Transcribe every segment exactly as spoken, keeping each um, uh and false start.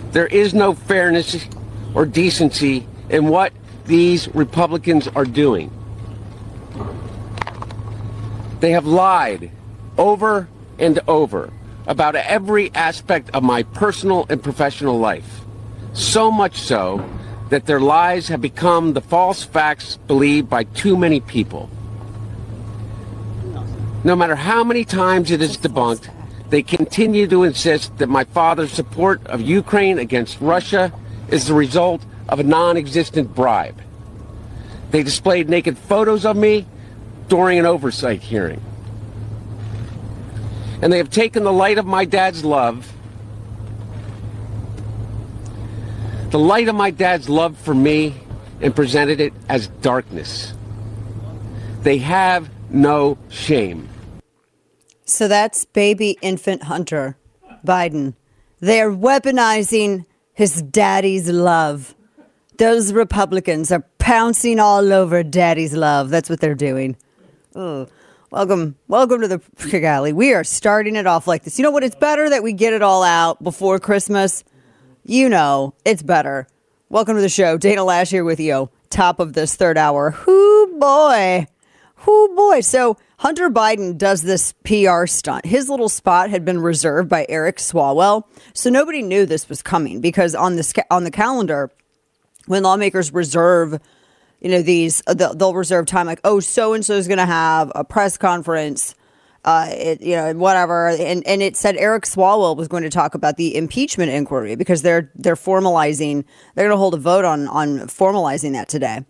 There is no fairness or decency in what these Republicans are doing. They have lied over and over about every aspect of my personal and professional life. So much so that their lies have become the false facts believed by too many people. No matter how many times it is debunked, they continue to insist that my father's support of Ukraine against Russia is the result of a non-existent bribe. They displayed naked photos of me during an oversight hearing. And they have taken the light of my dad's love, the light of my dad's love for me, and presented it as darkness. They have no shame. So that's baby infant Hunter Biden. They're weaponizing his daddy's love. Those Republicans are pouncing all over daddy's love. That's what they're doing. Oh, welcome. Welcome to the Prick Alley. We are starting it off like this. You know what? It's better that we get it all out before Christmas. You know, it's better. Welcome to the show. Dana Lash here with you. Top of this third hour. Hoo boy. Hoo boy. So Hunter Biden does this P R stunt. His little spot had been reserved by Eric Swalwell. So nobody knew this was coming because on the, on the calendar, when lawmakers reserve, you know, these, they'll reserve time like, oh, so-and-so is going to have a press conference, uh, it, you know, whatever. And, and it said Eric Swalwell was going to talk about the impeachment inquiry because they're, they're formalizing, they're going to hold a vote on, on formalizing that today.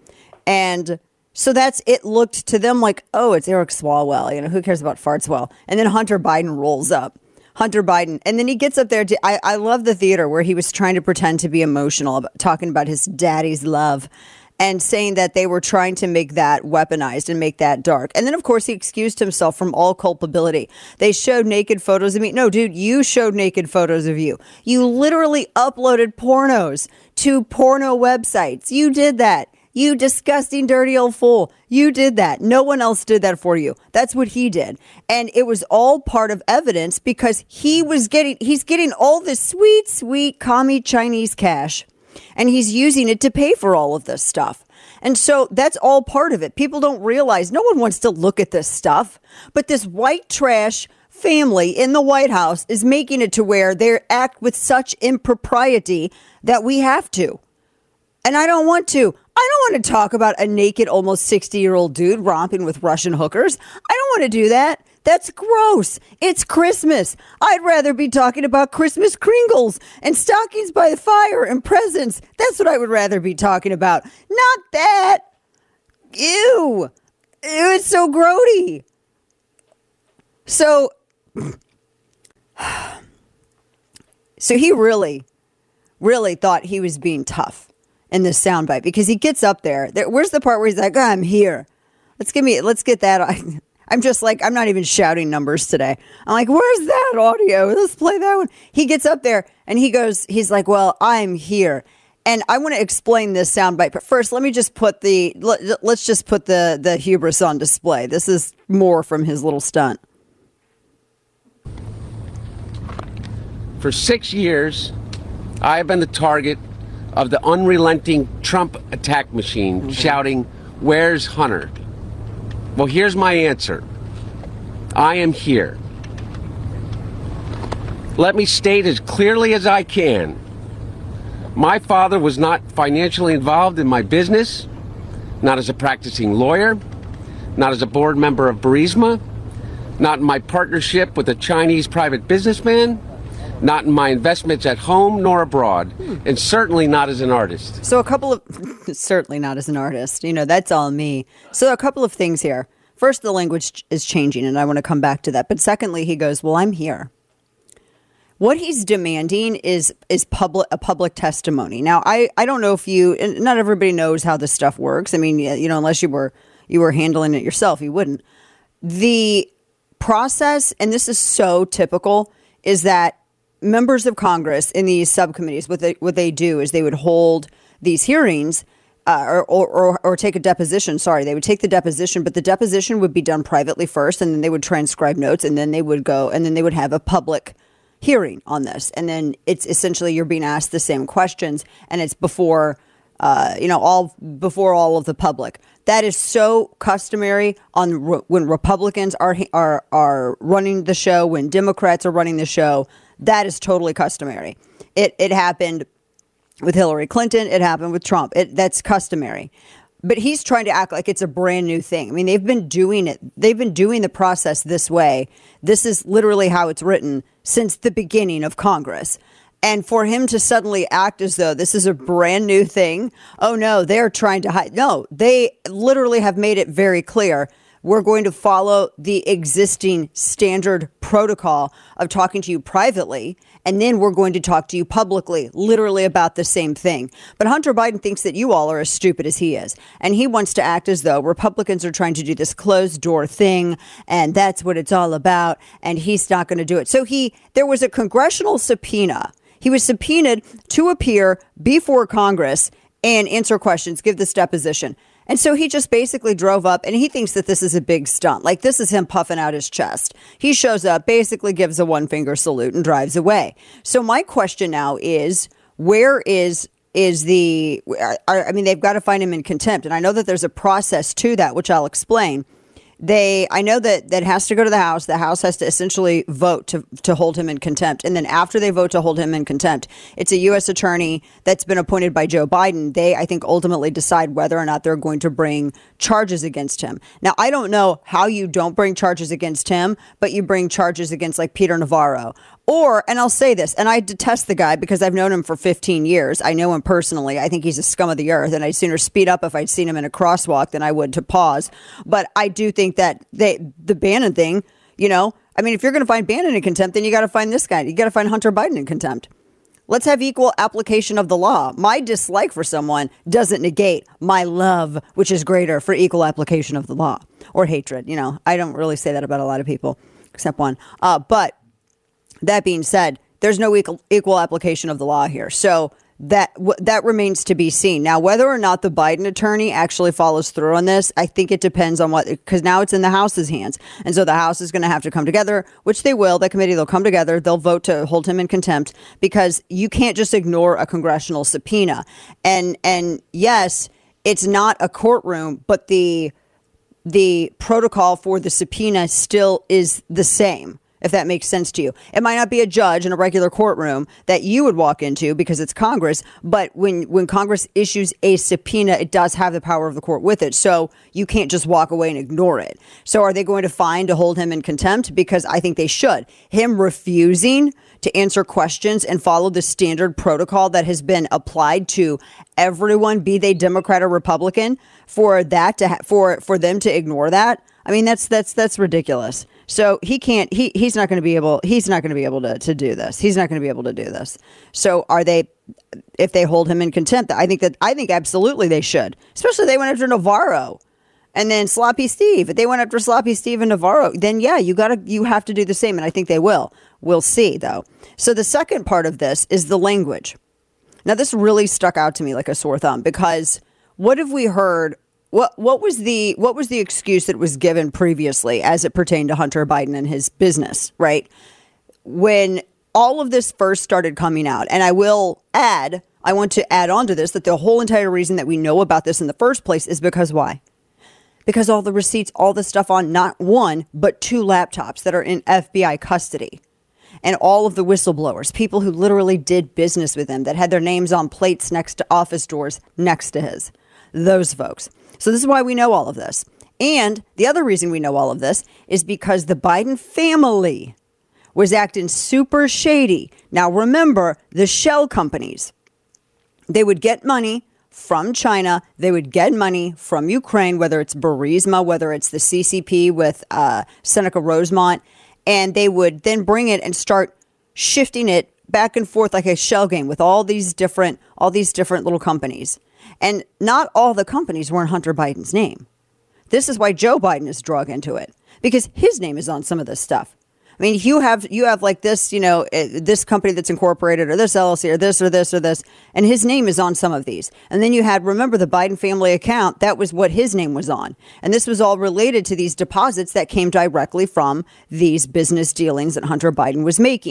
And so that's, it looked to them like, oh, it's Eric Swalwell. You know, who cares about Fartswell? And then Hunter Biden rolls up. Hunter Biden. And then he gets up there. To, I, I love the theater where he was trying to pretend to be emotional, about, talking about his daddy's love and saying that they were trying to make that weaponized and make that dark. And then, of course, he excused himself from all culpability. They showed naked photos of me. No, dude, you showed naked photos of you. You literally uploaded pornos to porno websites. You did that. You disgusting, dirty old fool. You did that. No one else did that for you. That's what he did. And it was all part of evidence because he was getting, he's getting all this sweet, sweet commie Chinese cash. And he's using it to pay for all of this stuff. And so that's all part of it. People don't realize no one wants to look at this stuff. But this white trash family in the White House is making it to where they act with such impropriety that we have to. And I don't want to. I don't want to talk about a naked, almost sixty-year-old dude romping with Russian hookers. I don't want to do that. That's gross. It's Christmas. I'd rather be talking about Christmas Kringles and stockings by the fire and presents. That's what I would rather be talking about. Not that. Ew. Ew, it's so grody. So, so he really, really thought he was being tough in this soundbite because he gets up there. there. Where's the part where he's like, oh, I'm here. Let's give me, let's get that. I'm just like, I'm not even shouting numbers today. I'm like, where's that audio? Let's play that one. He gets up there and he goes, he's like, well, I'm here. And I want to explain this soundbite. But first, let me just put the, let, let's just put the, the hubris on display. This is more from his little stunt. For six years, I have been the target of the unrelenting Trump attack machine, mm-hmm. shouting, where's Hunter? Well, here's my answer. I am here. Let me state as clearly as I can. My father was not financially involved in my business, not as a practicing lawyer, not as a board member of Burisma, not in my partnership with a Chinese private businessman, not in my investments at home nor abroad, hmm. and certainly not as an artist. So a couple of, certainly not as an artist, you know, that's all me. So a couple of things here. First, the language is changing, and I want to come back to that. But secondly, he goes, well, I'm here. What he's demanding is is public a public testimony. Now, I, I don't know if you, and not everybody knows how this stuff works. I mean, you know, unless you were you were handling it yourself, you wouldn't. The process, and this is so typical, is that members of Congress in these subcommittees, what they what they do is they would hold these hearings uh, or, or or take a deposition. Sorry, they would take the deposition, but the deposition would be done privately first, and then they would transcribe notes, and then they would go, and then they would have a public hearing on this. And then it's essentially you're being asked the same questions, and it's before, uh, you know, all before all of the public. That is so customary on re- when Republicans are are are running the show, when Democrats are running the show. That is totally customary. It it happened with Hillary Clinton. It happened with Trump. It, that's customary. But he's trying to act like it's a brand new thing. I mean, they've been doing it. They've been doing the process this way. This is literally how it's written since the beginning of Congress. And for him to suddenly act as though this is a brand new thing. Oh, no, they're trying to hide. No, they literally have made it very clear. We're going to follow the existing standard protocol of talking to you privately, and then we're going to talk to you publicly, literally about the same thing. But Hunter Biden thinks that you all are as stupid as he is, and he wants to act as though Republicans are trying to do this closed door thing, and that's what it's all about, and he's not going to do it. So he, there was a congressional subpoena. He was subpoenaed to appear before Congress and answer questions, give this deposition. And so he just basically drove up, and he thinks that this is a big stunt. Like, this is him puffing out his chest. He shows up, basically gives a one finger salute and drives away. So my question now is, where is is the, I mean, they've got to find him in contempt. And I know that there's a process to that, which I'll explain. They, I know that that has to go to the House. The House has to essentially vote to to hold him in contempt. And then after they vote to hold him in contempt, it's a U S attorney that's been appointed by Joe Biden. They, I think, ultimately decide whether or not they're going to bring charges against him. Now, I don't know how you don't bring charges against him, but you bring charges against like Peter Navarro. Or, and I'll say this, and I detest the guy because I've known him for fifteen years. I know him personally. I think he's a scum of the earth, and I'd sooner speed up if I'd seen him in a crosswalk than I would to pause. But I do think that they, the Bannon thing, you know, I mean, if you're going to find Bannon in contempt, then you got to find this guy. You got to find Hunter Biden in contempt. Let's have equal application of the law. My dislike for someone doesn't negate my love, which is greater for equal application of the law, or hatred. You know, I don't really say that about a lot of people, except one. Uh, but that being said, there's no equal, equal application of the law here. So that w- that remains to be seen. Now, whether or not the Biden attorney actually follows through on this, I think it depends on what, because now it's in the House's hands. And so the House is going to have to come together, which they will. The committee, they'll come together. They'll vote to hold him in contempt, because you can't just ignore a congressional subpoena. And and yes, it's not a courtroom, but the the protocol for the subpoena still is the same, if that makes sense to you. It might not be a judge in a regular courtroom that you would walk into because it's Congress, but when, when Congress issues a subpoena, it does have the power of the court with it. So you can't just walk away and ignore it. So are they going to find to hold him in contempt? Because I think they should. Him refusing to answer questions and follow the standard protocol that has been applied to everyone, be they Democrat or Republican, for that to ha- for for them to ignore that. I mean, that's that's that's ridiculous. So he can't, he he's not going to be able, he's not going to be able to, to do this. He's not going to be able to do this. So are they, if they hold him in contempt, I think that, I think absolutely they should, especially they went after Navarro and then Sloppy Steve. If they went after Sloppy Steve and Navarro, then yeah, you gotta, you have to do the same. And I think they will. We'll see though. So the second part of this is the language. Now this really stuck out to me like a sore thumb, because what have we heard? What what was the what was the excuse that was given previously as it pertained to Hunter Biden and his business, right? When all of this first started coming out, and I will add, I want to add on to this that the whole entire reason that we know about this in the first place is because why? Because all the receipts, all the stuff on not one, but two laptops that are in F B I custody. And all of the whistleblowers, people who literally did business with him, that had their names on plates next to office doors next to his. Those folks. So this is why we know all of this. And the other reason we know all of this is because the Biden family was acting super shady. Now, remember, the shell companies, they would get money from China. They would get money from Ukraine, whether it's Burisma, whether it's the C C P with uh, Seneca Rosemont. And they would then bring it and start shifting it back and forth like a shell game with all these different, all these different little companies. And not all the companies were in Hunter Biden's name. This is why Joe Biden is dragged into it, because his name is on some of this stuff. I mean, you have you have like this, you know, this company that's incorporated, or this L L C, or this or this or this, and his name is on some of these. And then you had, remember, the Biden family account. That was what his name was on. And this was all related to these deposits that came directly from these business dealings that Hunter Biden was making.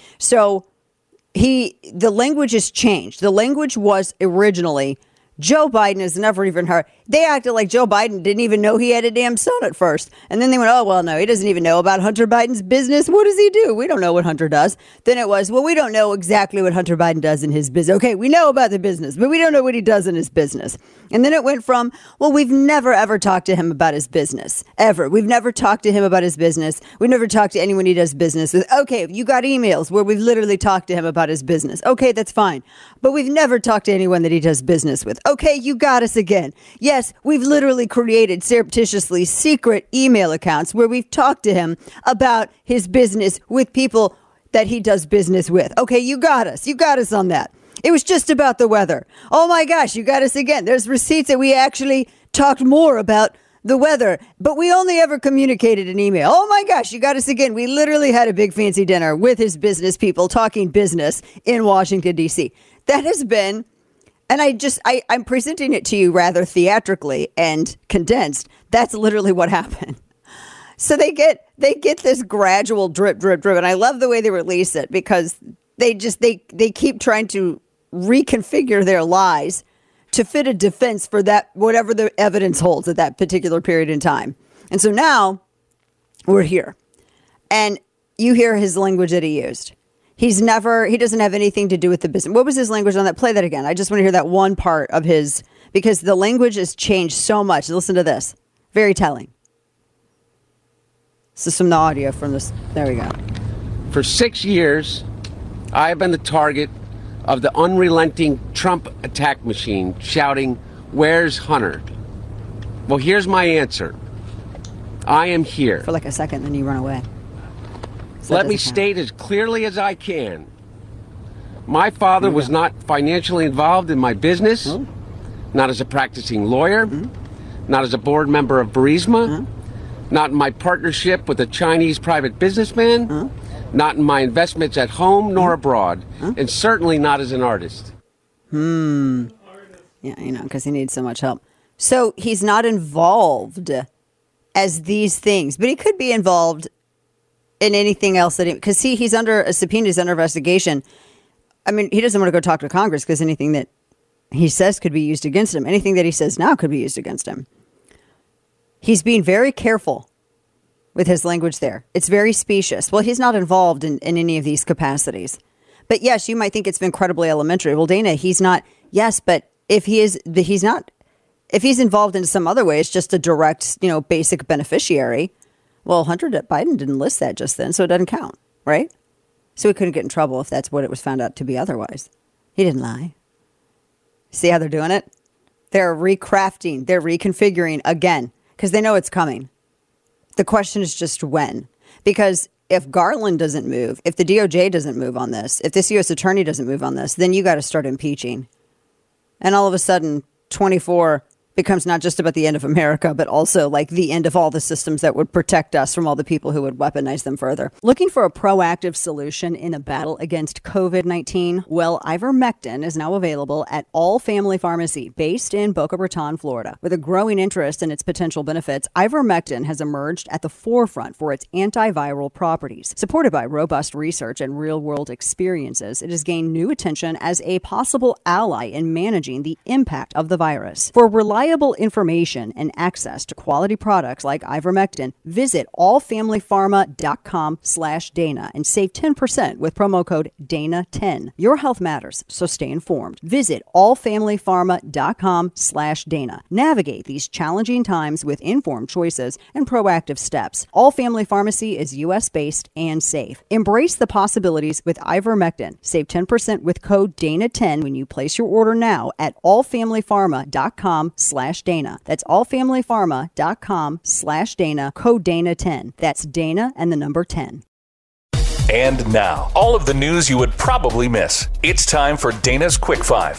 So he, the language has changed. The language was originally, Joe Biden has never even heard. They acted like Joe Biden didn't even know he had a damn son at first. And then they went, oh, well, no, he doesn't even know about Hunter Biden's business. What does he do? We don't know what Hunter does. Then it was, well, we don't know exactly what Hunter Biden does in his business. Okay, we know about the business, but we don't know what he does in his business. And then it went from, well, we've never, ever talked to him about his business, ever. We've never talked to him about his business. We've never talked to anyone he does business with. Okay, you got emails where we've literally talked to him about his business. Okay, that's fine. But we've never talked to anyone that he does business with. Okay, you got us again. Yes, we've literally created surreptitiously secret email accounts where we've talked to him about his business with people that he does business with. Okay, you got us. You got us on that. It was just about the weather. Oh my gosh, you got us again. There's receipts that we actually talked more about the weather, but we only ever communicated an email. Oh my gosh, you got us again. We literally had a big fancy dinner with his business people talking business in Washington, D C. That has been, and I just, I, I'm presenting it to you rather theatrically and condensed. That's literally what happened. So they get, they get this gradual drip, drip, drip. And I love the way they release it because they just, they, they keep trying to reconfigure their lies to fit a defense for that, whatever the evidence holds at that particular period in time. And so now we're here and you hear his language that he used. He's never, he doesn't have anything to do with the business. What was his language on that? Play that again. I just want to hear that one part of his, because the language has changed so much. Listen to this. Very telling. This is some audio from this. There we go. For six years, I have been the target of the unrelenting Trump attack machine shouting, "Where's Hunter?" Well, here's my answer. I am here. For like a second, then you run away. So Let me state as clearly as I can. My father was not financially involved in my business, oh. not as a practicing lawyer, mm-hmm. not as a board member of Burisma, mm-hmm. not in my partnership with a Chinese private businessman, mm-hmm. not in my investments at home nor mm-hmm. abroad, mm-hmm. and certainly not as an artist. Hmm. Yeah, you know, because he needs so much help. So he's not involved as these things, but he could be involved in anything else that, because he, he's under a subpoena, he's under investigation. I mean, he doesn't want to go talk to Congress because anything that he says could be used against him. Anything that he says now could be used against him. He's being very careful with his language there. It's very specious. Well, he's not involved in, in any of these capacities. But yes, you might think it's incredibly elementary. Well, Dana, he's not. Yes, but if he is, he's not. If he's involved in some other way, it's just a direct, you know, basic beneficiary. Well, Hunter Biden didn't list that just then, so it doesn't count, right? So he couldn't get in trouble if that's what it was found out to be otherwise. He didn't lie. See how they're doing it? They're recrafting, they're reconfiguring again, because they know it's coming. The question is just when. Because if Garland doesn't move, if the D O J doesn't move on this, if this U S attorney doesn't move on this, then you got to start impeaching. And all of a sudden, twenty-four becomes not just about the end of America, but also like the end of all the systems that would protect us from all the people who would weaponize them further. Looking for a proactive solution in a battle against covid nineteen? Well, ivermectin is now available at All Family Pharmacy, based in Boca Raton, Florida. With a growing interest in its potential benefits, ivermectin has emerged at the forefront for its antiviral properties. Supported by robust research and real-world experiences, it has gained new attention as a possible ally in managing the impact of the virus. For reliable Reliable information and access to quality products like ivermectin, visit allfamilypharma.com slash Dana and save ten percent with promo code Dana ten. Your health matters, so stay informed. Visit allfamilypharma.com slash Dana. Navigate these challenging times with informed choices and proactive steps. All Family Pharmacy is U S based and safe. Embrace the possibilities with ivermectin. Save ten percent with code Dana ten when you place your order now at allfamilypharma.com slash Dana. That's allfamilypharma.com slash Dana, code Dana ten. That's Dana and the number ten. And now, all of the news you would probably miss. It's time for Dana's Quick Five.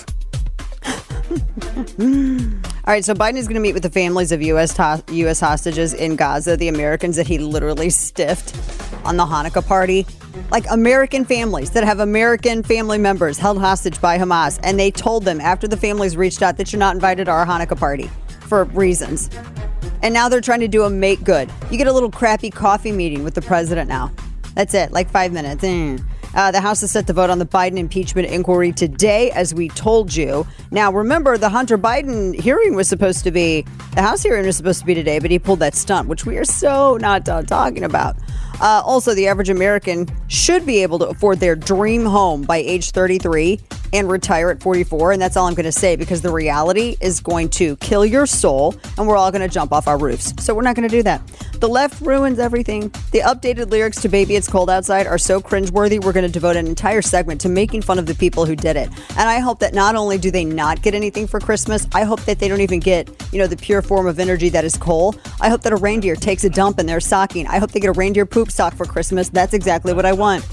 All right, so Biden is going to meet with the families of U S to- U S hostages in Gaza, the Americans that he literally stiffed on the Hanukkah party. Like American families that have American family members held hostage by Hamas. And they told them after the families reached out that you're not invited to our Hanukkah party for reasons. And now they're trying to do a make good. You get a little crappy coffee meeting with the president now. That's it, like five minutes. Mm. Uh, the House is set to vote on the Biden impeachment inquiry today, as we told you. Now, remember, the Hunter Biden hearing was supposed to be, the House hearing was supposed to be today, but he pulled that stunt, which we are so not done talking about. Uh, also, the average American should be able to afford their dream home by age thirty-three and retire at forty-four. And that's all I'm going to say, because the reality is going to kill your soul and we're all going to jump off our roofs. So we're not going to do that. The left ruins everything. The updated lyrics to Baby It's Cold Outside are so cringeworthy, we're going to devote an entire segment to making fun of the people who did it. And I hope that not only do they not get anything for Christmas, I hope that they don't even get, you know, the pure form of energy that is coal. I hope that a reindeer takes a dump in their stocking. I hope they get a reindeer poop sock for Christmas. That's exactly what I want.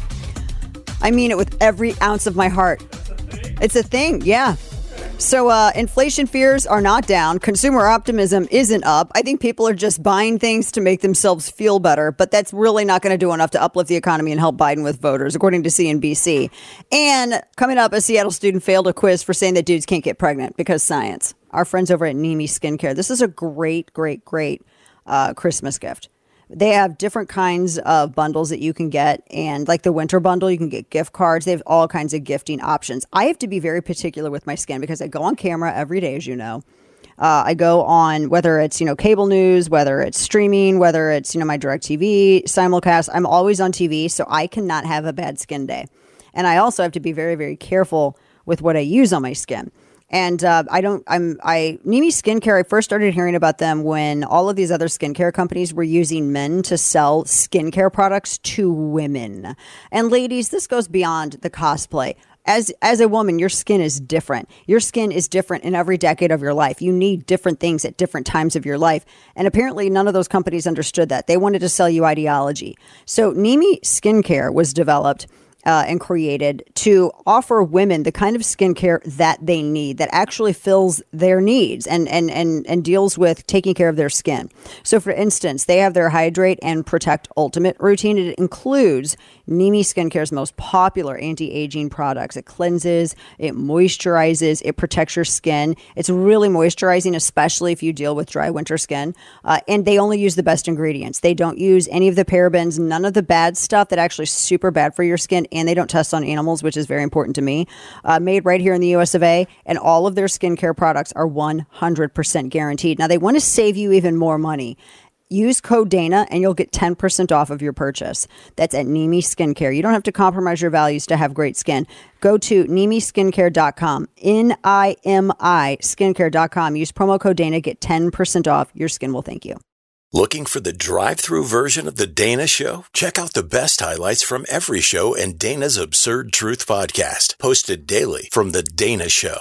I mean it with every ounce of my heart. It's a thing, yeah. So uh, inflation fears are not down. Consumer optimism isn't up. I think people are just buying things to make themselves feel better, but that's really not going to do enough to uplift the economy and help Biden with voters, according to C N B C. And coming up, a Seattle student failed a quiz for saying that dudes can't get pregnant because science. Our friends over at Nimi Skincare. This is a great, great, great uh, Christmas gift. They have different kinds of bundles that you can get. And like the winter bundle, you can get gift cards. They have all kinds of gifting options. I have to be very particular with my skin because I go on camera every day, as you know. Uh, I go on, whether it's, you know, cable news, whether it's streaming, whether it's, you know, my DirecTV simulcast. I'm always on T V, so I cannot have a bad skin day. And I also have to be very, very careful with what I use on my skin. And uh, I don't, I'm, I, Nimi Skincare, I first started hearing about them when all of these other skincare companies were using men to sell skincare products to women. And ladies, this goes beyond the cosplay. As, as a woman, your skin is different. Your skin is different in every decade of your life. You need different things at different times of your life. And apparently none of those companies understood that. They wanted to sell you ideology. So Nimi Skincare was developed Uh, and created to offer women the kind of skincare that they need, that actually fills their needs and, and, and, and deals with taking care of their skin. So, for instance, they have their Hydrate and Protect Ultimate routine. It includes Nimi Skincare's most popular anti-aging products. It cleanses, it moisturizes, it protects your skin. It's really moisturizing, especially if you deal with dry winter skin. Uh, and they only use the best ingredients. They don't use any of the parabens, none of the bad stuff that actually is super bad for your skin. And they don't test on animals, which is very important to me. Uh, made right here in the U S of A, and all of their skincare products are one hundred percent guaranteed. Now, they want to save you even more money. Use code Dana and you'll get ten percent off of your purchase. That's at Nimi Skincare. You don't have to compromise your values to have great skin. Go to Nimi Skincare dot com, N I M I skincare dot com. Use promo code Dana, get ten percent off. Your skin will thank you. Looking for the drive-through version of The Dana Show? Check out the best highlights from every show and Dana's Absurd Truth podcast, posted daily from The Dana Show.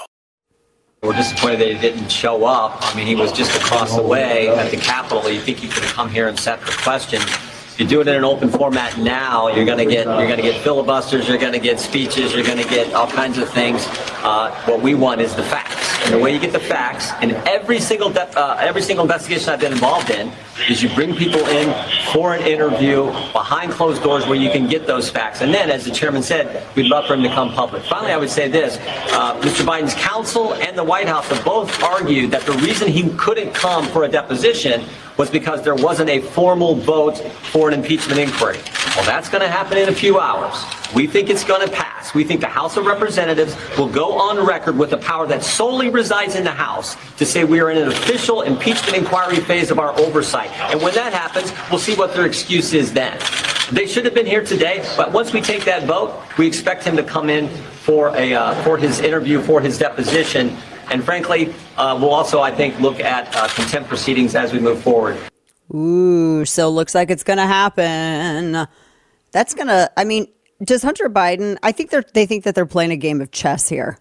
We're disappointed that he didn't show up. I mean, he was just across the way at the Capitol. You think he could have come here and set the question. If you do it in an open format now, you're going to get you're going to get filibusters, you're going to get speeches, you're going to get all kinds of things. Uh, what we want is the facts, and the way you get the facts in every single de- uh, every single investigation I've been involved in is you bring people in for an interview behind closed doors where you can get those facts. And then, as the chairman said, we'd love for him to come public. Finally, I would say this: uh, Mister Biden's counsel and the White House have both argued that the reason he couldn't come for a deposition was because there wasn't a formal vote for an impeachment inquiry. Well, that's going to happen in a few hours. We think it's going to pass. We think the House of Representatives will go on record with the power that solely resides in the House to say we are in an official impeachment inquiry phase of our oversight. And when that happens, we'll see what their excuse is then. They should have been here today, but once we take that vote, we expect him to come in for a uh, for his interview, for his deposition. And frankly, uh, we'll also, I think, look at uh, contempt proceedings as we move forward. Ooh, so looks like it's going to happen. That's going to, I mean, does Hunter Biden, I think they're, they think that they're playing a game of chess here.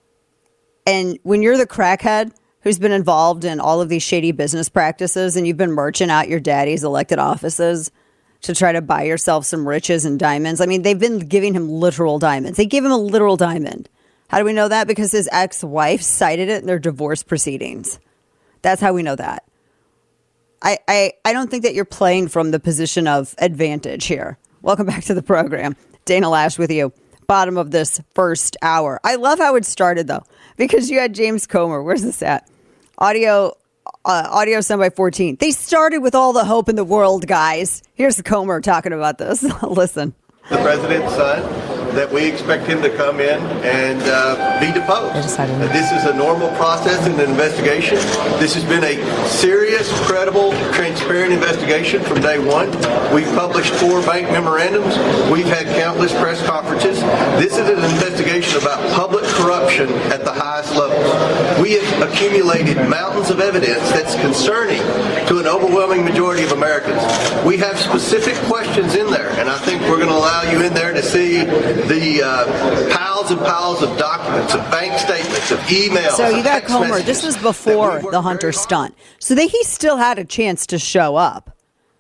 And when you're the crackhead who's been involved in all of these shady business practices and you've been merching out your daddy's elected offices to try to buy yourself some riches and diamonds. I mean, they've been giving him literal diamonds. They give him a literal diamond. How do we know that? Because his ex-wife cited it in their divorce proceedings. That's how we know that. I, I, I don't think that you're playing from the position of advantage here. Welcome back to the program. Dana Loesch with you. Bottom of this first hour. I love how it started, though, because you had James Comer. Where's this at? Audio, uh, audio sent by fourteen. They started with all the hope in the world, guys. Here's Comer talking about this. Listen. The president's son that we expect him to come in and uh, be deposed. Uh, this is a normal process in an investigation. This has been a serious, credible, transparent investigation from day one. We've published four bank memorandums. We've had countless press conferences. This is an investigation about public corruption at the highest levels. We have accumulated mountains of evidence that's concerning to an overwhelming majority of Americans. We have specific questions in there, and I think we're going to allow you in there to see the uh, piles and piles of documents, of bank statements, of emails. So you got Comer. This was before the Hunter stunt. So that he still had a chance to show up,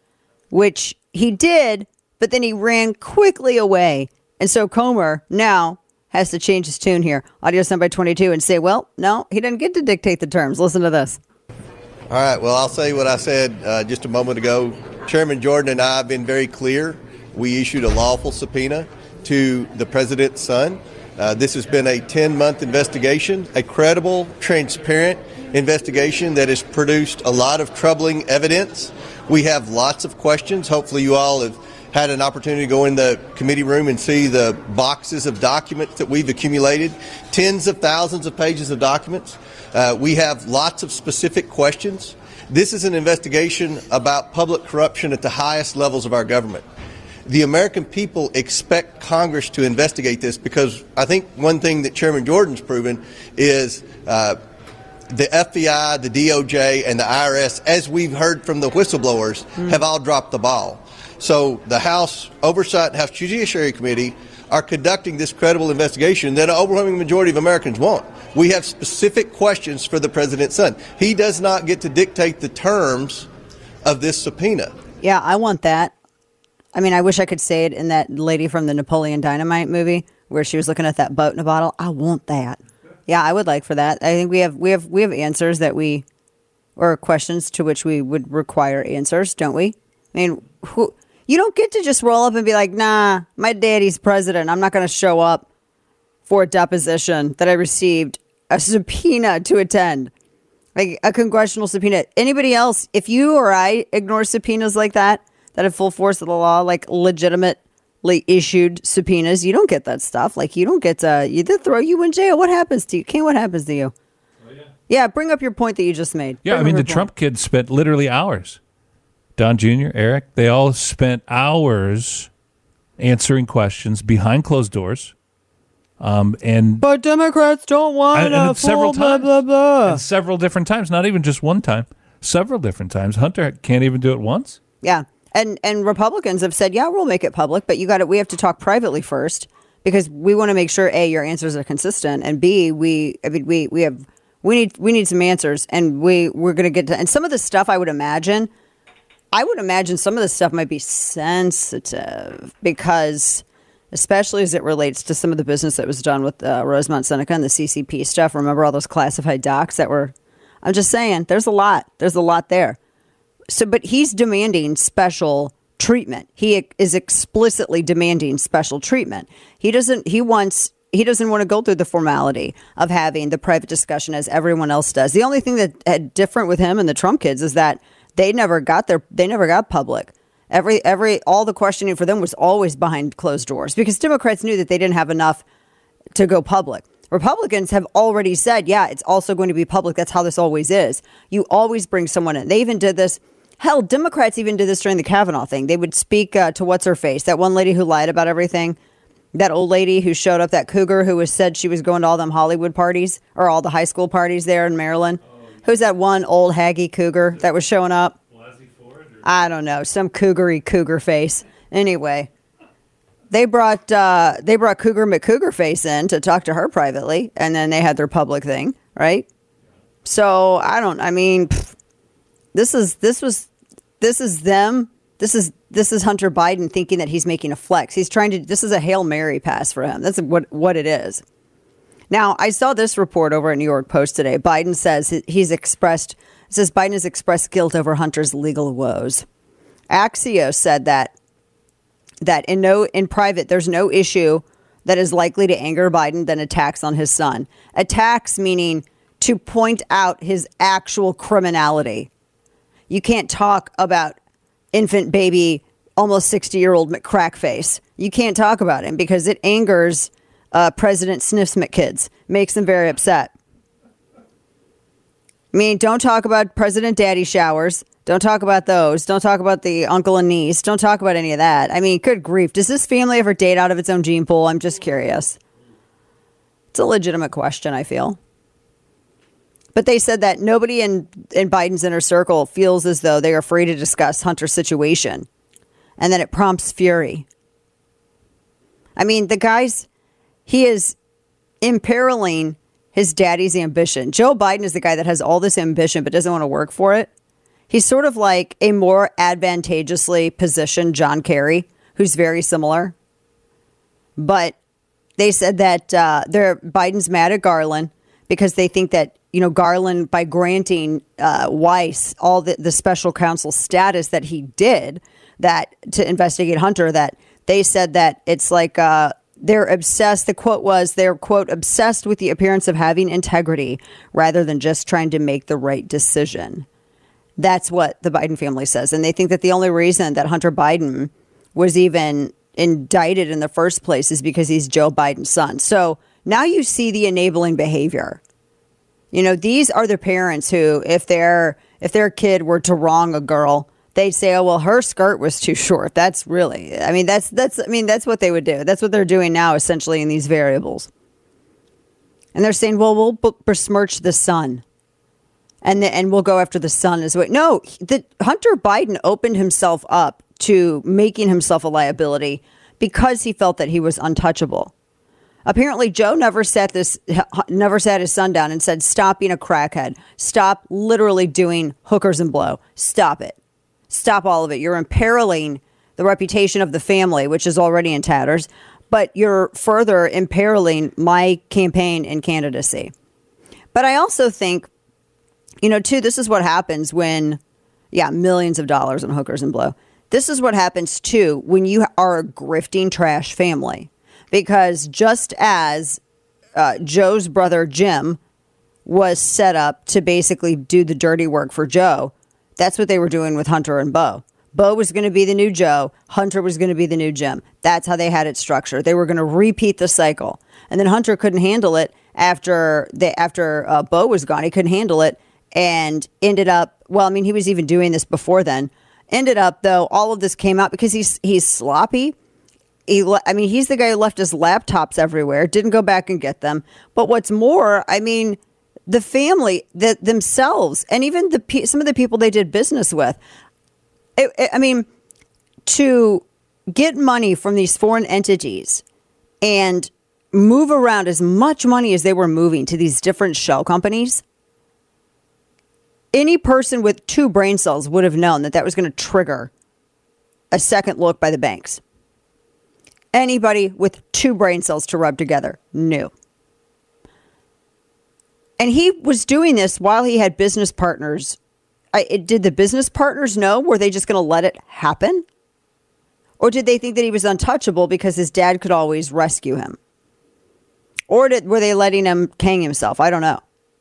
which he did, but then he ran quickly away. And so Comer now has to change his tune here. Audio sent by twenty-two and say, well, no, he didn't get to dictate the terms. Listen to this. All right, well, I'll say what I said uh, just a moment ago. Chairman Jordan and I have been very clear. We issued a lawful subpoena to the president's son. Uh, this has been a ten-month investigation, a credible, transparent investigation that has produced a lot of troubling evidence. We have lots of questions. Hopefully you all have had an opportunity to go in the committee room and see the boxes of documents that we've accumulated, tens of thousands of pages of documents. Uh, we have lots of specific questions. This is an investigation about public corruption at the highest levels of our government. The American people expect Congress to investigate this because I think one thing that Chairman Jordan's proven is uh, the F B I, the D O J, and the I R S, as we've heard from the whistleblowers, mm. have all dropped the ball. So the House Oversight and House Judiciary Committee are conducting this credible investigation that an overwhelming majority of Americans want. We have specific questions for the president's son. He does not get to dictate the terms of this subpoena. Yeah, I want that. I mean, I wish I could say it in that lady from the Napoleon Dynamite movie where she was looking at that boat in a bottle. I want that. Yeah, I would like for that. I think we have we have we have answers that we, or questions to which we would require answers, don't we? I mean, who? You don't get to just roll up and be like, nah, my daddy's president. I'm not going to show up for a deposition that I received a subpoena to attend, like a congressional subpoena. Anybody else, if you or I ignore subpoenas like that, that have full force of the law, like legitimately issued subpoenas, you don't get that stuff. Like you don't get to, you they throw you in jail. What happens to you? Ken, what happens to you? Oh, yeah. yeah, bring up your point that you just made. Yeah, bring I mean, the point. Trump kids spent literally hours. Don Junior, Eric, they all spent hours answering questions behind closed doors. Um, and But Democrats don't want and, a and several full times, blah, blah, blah. And several different times, not even just one time, several different times. Hunter can't even do it once. Yeah. And and Republicans have said, yeah, we'll make it public, but you got to, we have to talk privately first because we want to make sure A, your answers are consistent, and B, we I mean we we have we need we need some answers, and we we're going to get to, and some of the stuff I would imagine I would imagine some of this stuff might be sensitive because, especially as it relates to some of the business that was done with uh, Rosemont Seneca and the C C P stuff. Remember all those classified docs that were, I'm just saying, there's a lot. There's a lot there. So, but he's demanding special treatment. He is explicitly demanding special treatment. He doesn't, he wants, he doesn't want to go through the formality of having the private discussion as everyone else does. The only thing that had different with him and the Trump kids is that they never got their, they never got public. Every, every, all the questioning for them was always behind closed doors because Democrats knew that they didn't have enough to go public. Republicans have already said, yeah, it's also going to be public. That's how this always is. You always bring someone in. They even did this. Hell, Democrats even did this during the Kavanaugh thing. They would speak uh, to what's her face, that one lady who lied about everything, that old lady who showed up, that cougar who was said she was going to all them Hollywood parties or all the high school parties there in Maryland. Who's that one old haggy cougar that was showing up? I don't know, some cougary cougar face. Anyway, they brought uh, they brought Cougar McCougar face in to talk to her privately, and then they had their public thing, right? So I don't. I mean, pff, this is this was this is them. This is this is Hunter Biden thinking that he's making a flex. He's trying to. This is a Hail Mary pass for him. That's what what it is. Now, I saw this report over at New York Post today. Biden says he's expressed, it says Biden has expressed guilt over Hunter's legal woes. Axios said that, that in no, in private, there's no issue that is likely to anger Biden than attacks on his son. Attacks meaning to point out his actual criminality. You can't talk about infant baby almost sixty-year-old McCrackface. You can't talk about him because it angers uh, President Sniffs McKids, makes them very upset. I mean, don't talk about President Daddy showers. Don't talk about those. Don't talk about the uncle and niece. Don't talk about any of that. I mean, good grief. Does this family ever date out of its own gene pool? I'm just curious. It's a legitimate question, I feel. But they said that nobody in, in Biden's inner circle feels as though they are free to discuss Hunter's situation. And then it prompts fury. I mean, the guy's, he is imperiling his daddy's ambition. Joe Biden is the guy that has all this ambition but doesn't want to work for it. He's sort of like a more advantageously positioned John Kerry, who's very similar. But they said that uh, they're Biden's mad at Garland because they think that, you know, Garland, by granting uh, Weiss all the, the special counsel status that he did that to investigate Hunter, that they said that it's like uh, they're obsessed. The quote was they're, quote, obsessed with the appearance of having integrity rather than just trying to make the right decision. That's what the Biden family says. And they think that the only reason that Hunter Biden was even indicted in the first place is because he's Joe Biden's son. So now you see the enabling behavior. You know, these are the parents who, if their if their kid were to wrong a girl, they'd say, oh, well, her skirt was too short. That's really, I mean, that's, that's, I mean, that's what they would do. That's what they're doing now, essentially, in these variables. And they're saying, well, we'll b- besmirch the son. And the, and we'll go after the son as well. No, the, Hunter Biden opened himself up to making himself a liability because he felt that he was untouchable. Apparently, Joe never sat this, never sat his son down and said, "Stop being a crackhead. Stop literally doing hookers and blow. Stop it. Stop all of it. You're imperiling the reputation of the family, which is already in tatters, but you're further imperiling my campaign and candidacy." But I also think, you know, too, this is what happens when, yeah, millions of dollars on hookers and blow. This is what happens, too, when you are a grifting trash family. Because just as uh, Joe's brother, Jim, was set up to basically do the dirty work for Joe, that's what they were doing with Hunter and Bo. Bo was going to be the new Joe. Hunter was going to be the new Jim. That's how they had it structured. They were going to repeat the cycle. And then Hunter couldn't handle it after, they, after uh, Bo was gone. He couldn't handle it. And ended up, well, I mean, he was even doing this before then. Ended up, though, all of this came out because he's he's sloppy. He, I mean, he's the guy who left his laptops everywhere, didn't go back and get them. But what's more, I mean, the family that themselves, and even the some of the people they did business with, it, it, I mean, to get money from these foreign entities and move around as much money as they were moving to these different shell companies. Any person with two brain cells would have known that that was going to trigger a second look by the banks. Anybody with two brain cells to rub together knew. And he was doing this while he had business partners. I, it, did the business partners know? Were they just going to let it happen? Or did they think that he was untouchable because his dad could always rescue him? Or did, were they letting him hang himself? I don't know.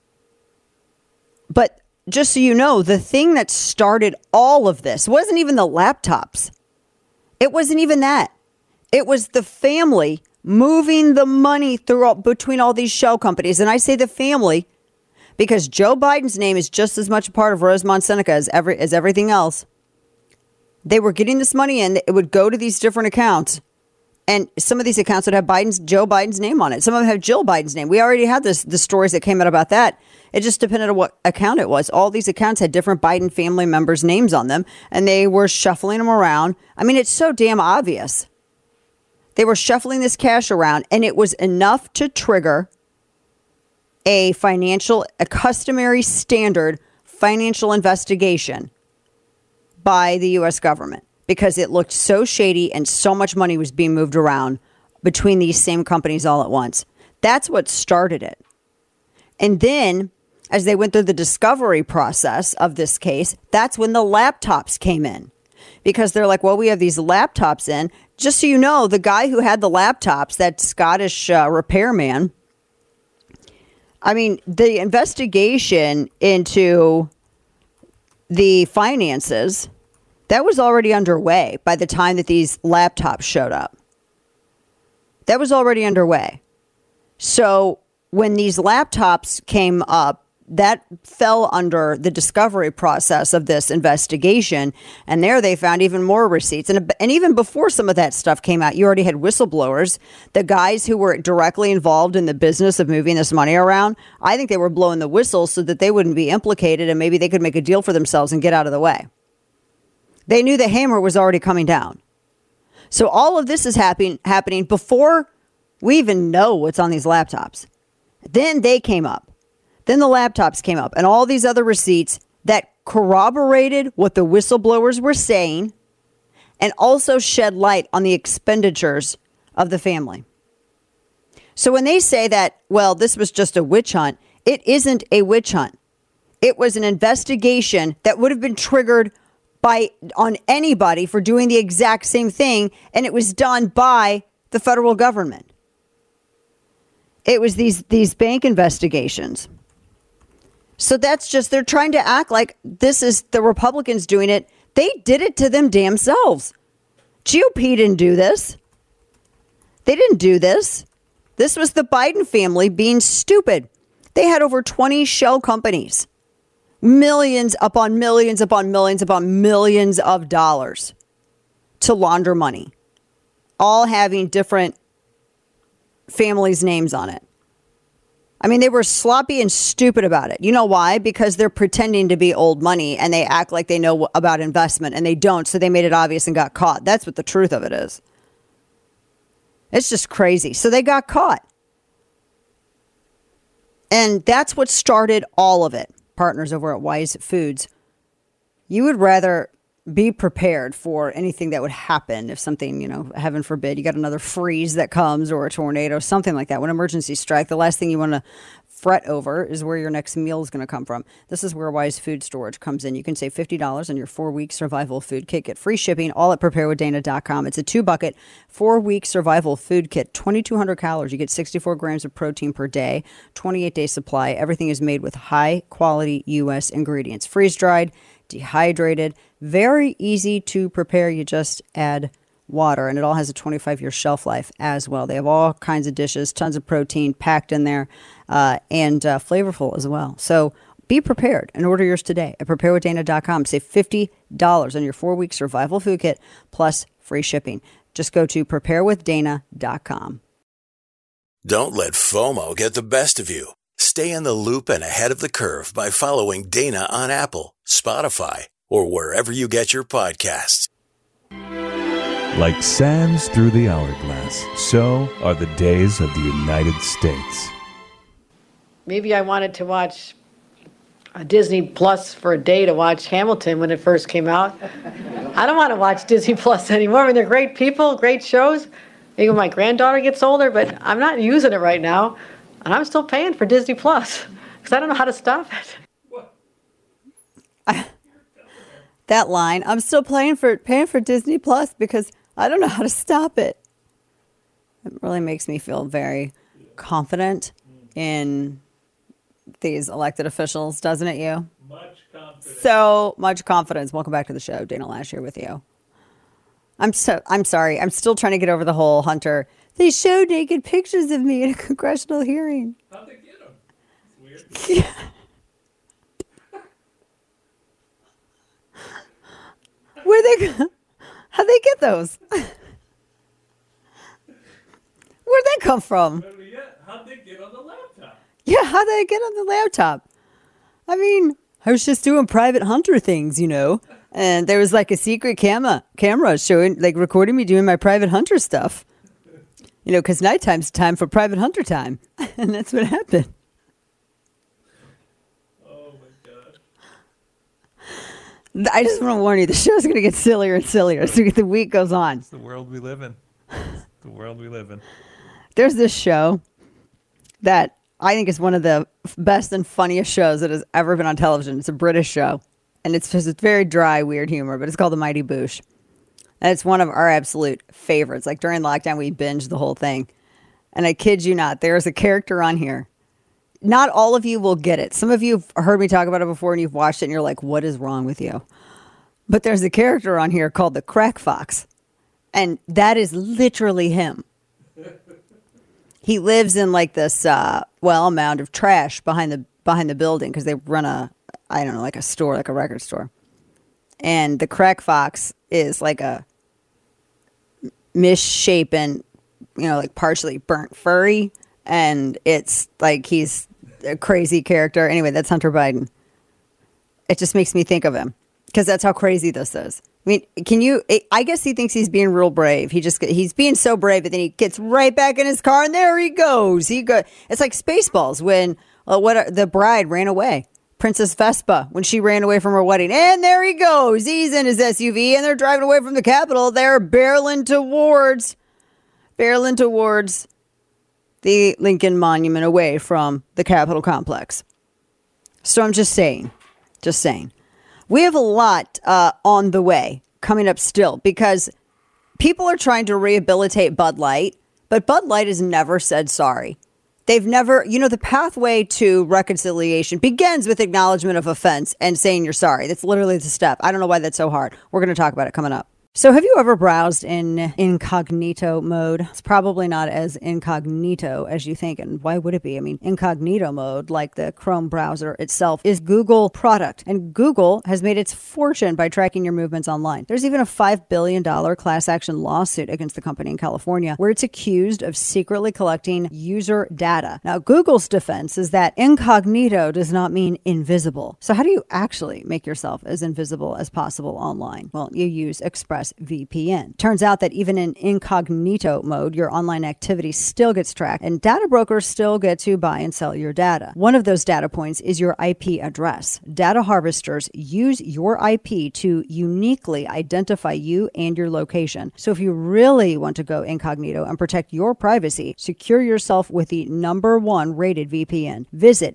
But just so you know, the thing that started all of this wasn't even the laptops. It wasn't even that. It was the family moving the money throughout between all these shell companies. And I say the family because Joe Biden's name is just as much a part of Rosemont Seneca as every as everything else. They were getting this money in. It would go to these different accounts. And some of these accounts would have Biden's Joe Biden's name on it. Some of them have Jill Biden's name. We already had this the stories that came out about that. It just depended on what account it was. All these accounts had different Biden family members' names on them, and they were shuffling them around. I mean, it's so damn obvious. They were shuffling this cash around, and it was enough to trigger a financial, a customary standard financial investigation by the U S government because it looked so shady and so much money was being moved around between these same companies all at once. That's what started it. And then as they went through the discovery process of this case, that's when the laptops came in. Because they're like, well, we have these laptops in. Just so you know, the guy who had the laptops, that Scottish uh, repairman, I mean, the investigation into the finances, That was already underway by the time that these laptops showed up. That was already underway. So when these laptops came up, that fell under the discovery process of this investigation. And there they found even more receipts. And, and even before some of that stuff came out, you already had whistleblowers, the guys who were directly involved in the business of moving this money around. I think they were blowing the whistle so that they wouldn't be implicated and maybe they could make a deal for themselves and get out of the way. They knew the hammer was already coming down. So all of this is happening, happening before we even know what's on these laptops. Then they came up. Then the laptops came up and all these other receipts that corroborated what the whistleblowers were saying and also shed light on the expenditures of the family. So when they say that, well, this was just a witch hunt, it isn't a witch hunt. It was an investigation that would have been triggered by on anybody for doing the exact same thing, and it was done by the federal government. It was these these bank investigations. So that's just, they're trying to act like this is the Republicans doing it. They did it to them damn selves. G O P didn't do this. They didn't do this. This was the Biden family being stupid. They had over twenty shell companies. Millions upon millions upon millions upon millions of dollars to launder money. All having different families' names on it. I mean, they were sloppy and stupid about it. You know why? Because they're pretending to be old money and they act like they know about investment and they don't. So they made it obvious and got caught. That's what the truth of it is. It's just crazy. So they got caught. And that's what started all of it. Partners over at Wise Foods. You would rather be prepared for anything that would happen if something, you know, heaven forbid, you got another freeze that comes or a tornado, something like that. When emergencies strike, the last thing you want to fret over is where your next meal is going to come from. This is where Wise Food Storage comes in. You can save fifty dollars on your four-week survival food kit. Get free shipping, all at prepare with dana dot com. It's a two-bucket, four-week survival food kit, twenty-two hundred calories. You get sixty-four grams of protein per day, twenty-eight day supply. Everything is made with high-quality U S ingredients. Freeze-dried, dehydrated, very easy to prepare. You just add water, and it all has a twenty-five year shelf life as well. They have all kinds of dishes, tons of protein packed in there, uh, and uh, flavorful as well. So be prepared and order yours today at prepare with dana dot com. Save fifty dollars on your four-week survival food kit plus free shipping. Just go to prepare with dana dot com. Don't let FOMO get the best of you. Stay in the loop and ahead of the curve by following Dana on Apple, Spotify, or wherever you get your podcasts. Like sands through the hourglass, so are the days of the United States. Maybe I wanted to watch a Disney Plus for a day to watch Hamilton when it first came out. I don't want to watch Disney Plus anymore. I mean, they're great people, great shows. Maybe when my granddaughter gets older, but I'm not using it right now. And I'm still paying for Disney Plus because I don't know how to stop it. I, that line, I'm still paying for paying for Disney Plus because I don't know how to stop it. It really makes me feel very confident in these elected officials, doesn't it, you? Much confidence. So much confidence. Welcome back to the show. Dana Lash here with you. I'm so I'm sorry. I'm still trying to get over the whole Hunter. They showed naked pictures of me in a congressional hearing. How'd they get them? It's weird. Yeah. Where they go? How'd they get those? Where'd they come from? Better yet, how'd they get on the laptop? Yeah, how'd they get on the laptop? I mean, I was just doing private Hunter things, you know. And there was like a secret camera, camera showing, like recording me doing my private Hunter stuff. You know, because nighttime's time for private Hunter time. And that's what happened. Oh, my God. I just want to warn you, the show's going to get sillier and sillier as the week goes on. It's the world we live in. It's the world we live in. There's this show that I think is one of the best and funniest shows that has ever been on television. It's a British show. And it's just it's very dry, weird humor, but it's called The Mighty Boosh. And it's one of our absolute favorites. Like during lockdown, we binged the whole thing. And I kid you not, there is a character on here. Not all of you will get it. Some of you have heard me talk about it before and you've watched it and you're like, what is wrong with you? But there's a character on here called the Crack Fox. And that is literally him. He lives in like this, uh, well, mound of trash behind the behind the building because they run a, I don't know, like a store, like a record store. And the Crack Fox is like a misshapen, you know, like partially burnt furry. And it's like he's a crazy character. Anyway, that's Hunter Biden. It just makes me think of him because that's how crazy this is. I mean, can you, I guess he thinks he's being real brave. He just, he's being so brave, but then he gets right back in his car and there he goes. He go. It's like Spaceballs when uh, what the bride ran away. Princess Vespa, when she ran away from her wedding. And there he goes. He's in his S U V and they're driving away from the Capitol. They're barreling towards, barreling towards the Lincoln Monument away from the Capitol complex. So I'm just saying, just saying. We have a lot uh, on the way coming up still because people are trying to rehabilitate Bud Light, but Bud Light has never said sorry. They've never, you know, the pathway to reconciliation begins with acknowledgement of offense and saying you're sorry. That's literally the step. I don't know why that's so hard. We're going to talk about it coming up. So have you ever browsed in incognito mode? It's probably not as incognito as you think. And why would it be? I mean, incognito mode, like the Chrome browser itself, is Google product. And Google has made its fortune by tracking your movements online. There's even a five billion dollars class action lawsuit against the company in California where it's accused of secretly collecting user data. Now, Google's defense is that incognito does not mean invisible. So how do you actually make yourself as invisible as possible online? Well, you use Express V P N. Turns out that even in incognito mode, your online activity still gets tracked and data brokers still get to buy and sell your data. One of those data points is your I P address. Data harvesters use your I P to uniquely identify you and your location. So if you really want to go incognito and protect your privacy, secure yourself with the number one rated V P N. Visit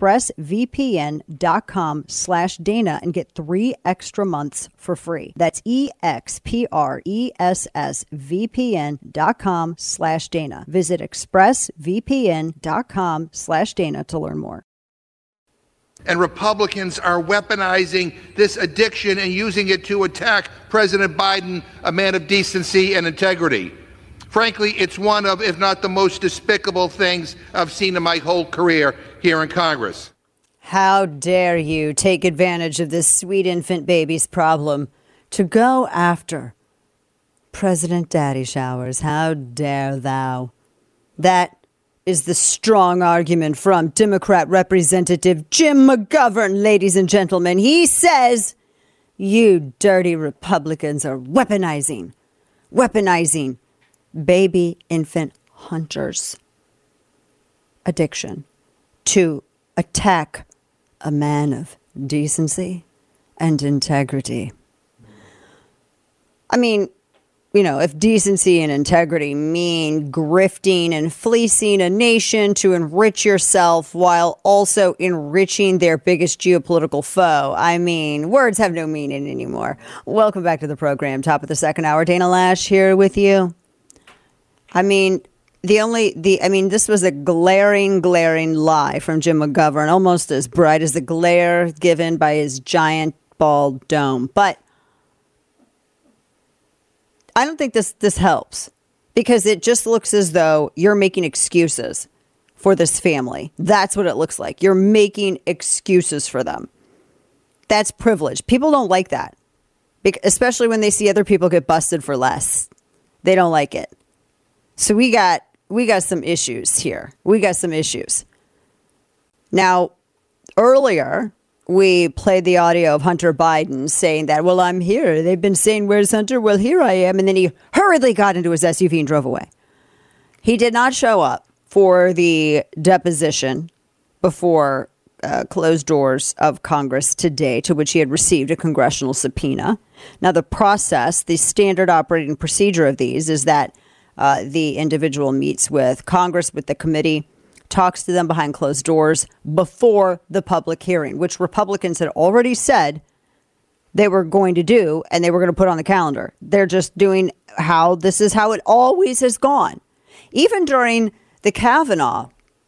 expressvpn.com slash Dana and get three extra months for free. That's E X P R E S S V P N dot com slash Dana. Visit expressvpn.com slash Dana to learn more. And Republicans are weaponizing this addiction and using it to attack President Biden, a man of decency and integrity. Frankly, it's one of, if not the most despicable things I've seen in my whole career here in Congress. How dare you take advantage of this sweet infant baby's problem to go after President Daddy Showers? How dare thou? That is the strong argument from Democrat Representative Jim McGovern, ladies and gentlemen. He says, you dirty Republicans are weaponizing, weaponizing baby infant hunters' addiction to attack a man of decency and integrity. I mean, you know, if decency and integrity mean grifting and fleecing a nation to enrich yourself while also enriching their biggest geopolitical foe, I mean, words have no meaning anymore. Welcome back to the program. Top of the second hour. Dana Lash here with you. I mean, the only, the, I mean, this was a glaring, glaring lie from Jim McGovern, almost as bright as the glare given by his giant bald dome. But I don't think this this helps because it just looks as though you're making excuses for this family. That's what it looks like. You're making excuses for them. That's privilege. People don't like that, especially when they see other people get busted for less. They don't like it. So we got we got some issues here. We got some issues. Now, earlier, we played the audio of Hunter Biden saying that, well, I'm here. They've been saying, where's Hunter? Well, here I am. And then he hurriedly got into his S U V and drove away. He did not show up for the deposition before uh, closed doors of Congress today, to which he had received a congressional subpoena. Now, the process, the standard operating procedure of these is that uh, the individual meets with Congress, with the committee, talks to them behind closed doors before the public hearing, which Republicans had already said they were going to do and they were going to put on the calendar. They're just doing how this is how it always has gone. Even during the Kavanaugh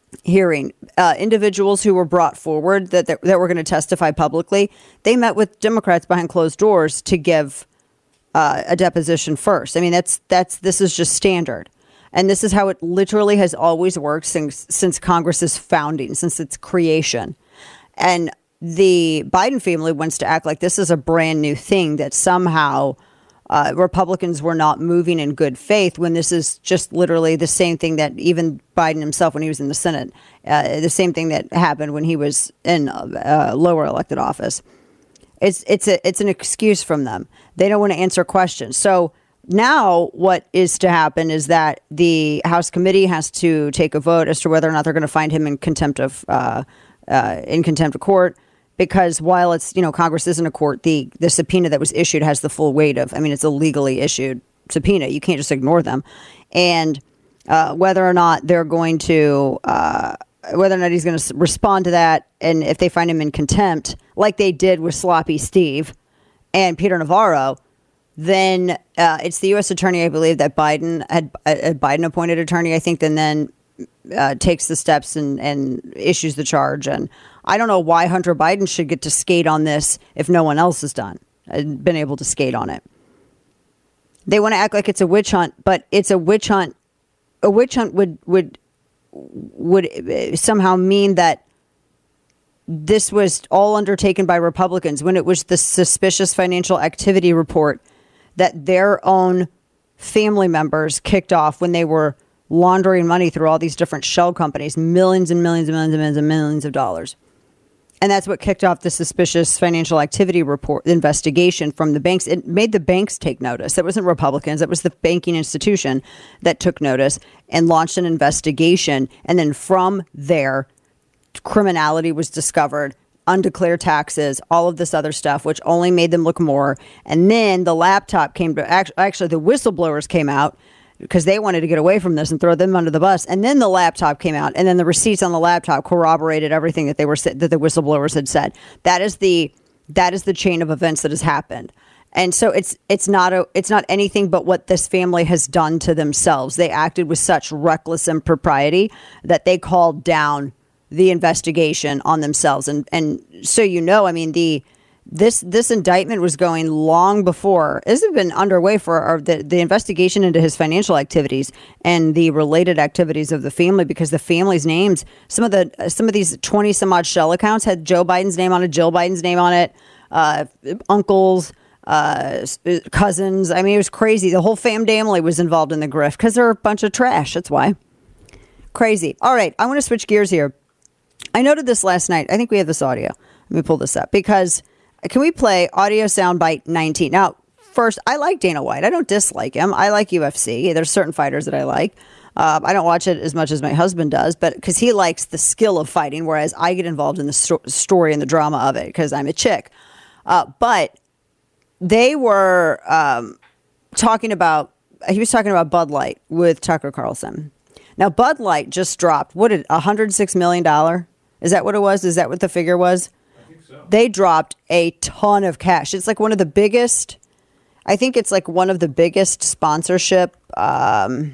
hearing. Uh, individuals who were brought forward that, that, that were going to testify publicly, they met with Democrats behind closed doors to give uh, a deposition first. I mean, that's that's this is just standard. And this is how it literally has always worked since since Congress's founding, since its creation. And the Biden family wants to act like this is a brand new thing, that somehow uh, Republicans were not moving in good faith, when this is just literally the same thing that even Biden himself, when he was in the Senate, uh, the same thing that happened when he was in uh, lower elected office. It's it's a it's an excuse from them. They don't want to answer questions. So now what is to happen is that the House committee has to take a vote as to whether or not they're going to find him in contempt of uh, uh, in contempt of court. Because while it's, you know, Congress isn't a court, the the subpoena that was issued has the full weight of, I mean, it's a legally issued subpoena. You can't just ignore them. And uh, whether or not they're going to, uh, whether or not he's going to respond to that, and if they find him in contempt, like they did with Sloppy Steve and Peter Navarro, then uh, it's the U S attorney, I believe, that Biden had, a Biden appointed attorney, I think, and then uh, takes the steps and, and issues the charge. And I don't know why Hunter Biden should get to skate on this if no one else has done, been able to skate on it. They want to act like it's a witch hunt, but it's a witch hunt. A witch hunt would would would somehow mean that this was all undertaken by Republicans, when it was the suspicious financial activity report that their own family members kicked off when they were laundering money through all these different shell companies, millions and millions and millions and millions and millions of dollars. And that's what kicked off the suspicious financial activity report investigation from the banks. It made the banks take notice. It wasn't Republicans. It was the banking institution that took notice and launched an investigation. And then from there, criminality was discovered, undeclared taxes, all of this other stuff, which only made them look more. And then the laptop came to, actually the whistleblowers came out, because they wanted to get away from this and throw them under the bus. And then the laptop came out, and then the receipts on the laptop corroborated everything that they were that the whistleblowers had said. That is the that is the chain of events that has happened. And so it's it's not a it's not anything but what this family has done to themselves. They acted with such reckless impropriety that they called down the investigation on themselves. And and so, you know, I mean, the This this indictment was going long before. This has been underway for or the, the investigation into his financial activities and the related activities of the family, because the family's names, some of the some of these twenty some odd shell accounts had Joe Biden's name on it, Jill Biden's name on it, uh, uncles, uh, cousins. I mean, it was crazy. The whole fam family was involved in the grift because they're a bunch of trash. That's why. Crazy. All right, I want to switch gears here. I noted this last night. I think we have this audio. Let me pull this up because. Can we play audio soundbite nineteen? Now, first, I like Dana White. I don't dislike him. I like U F C. There's certain fighters that I like. Uh, I don't watch it as much as my husband does, but because he likes the skill of fighting, whereas I get involved in the sto- story and the drama of it because I'm a chick. Uh, but they were um, talking about, he was talking about Bud Light with Tucker Carlson. Now, Bud Light just dropped, what did, one hundred six million dollars? Is that what it was? Is that what the figure was? They dropped a ton of cash. It's like one of the biggest, I think it's like one of the biggest sponsorship um,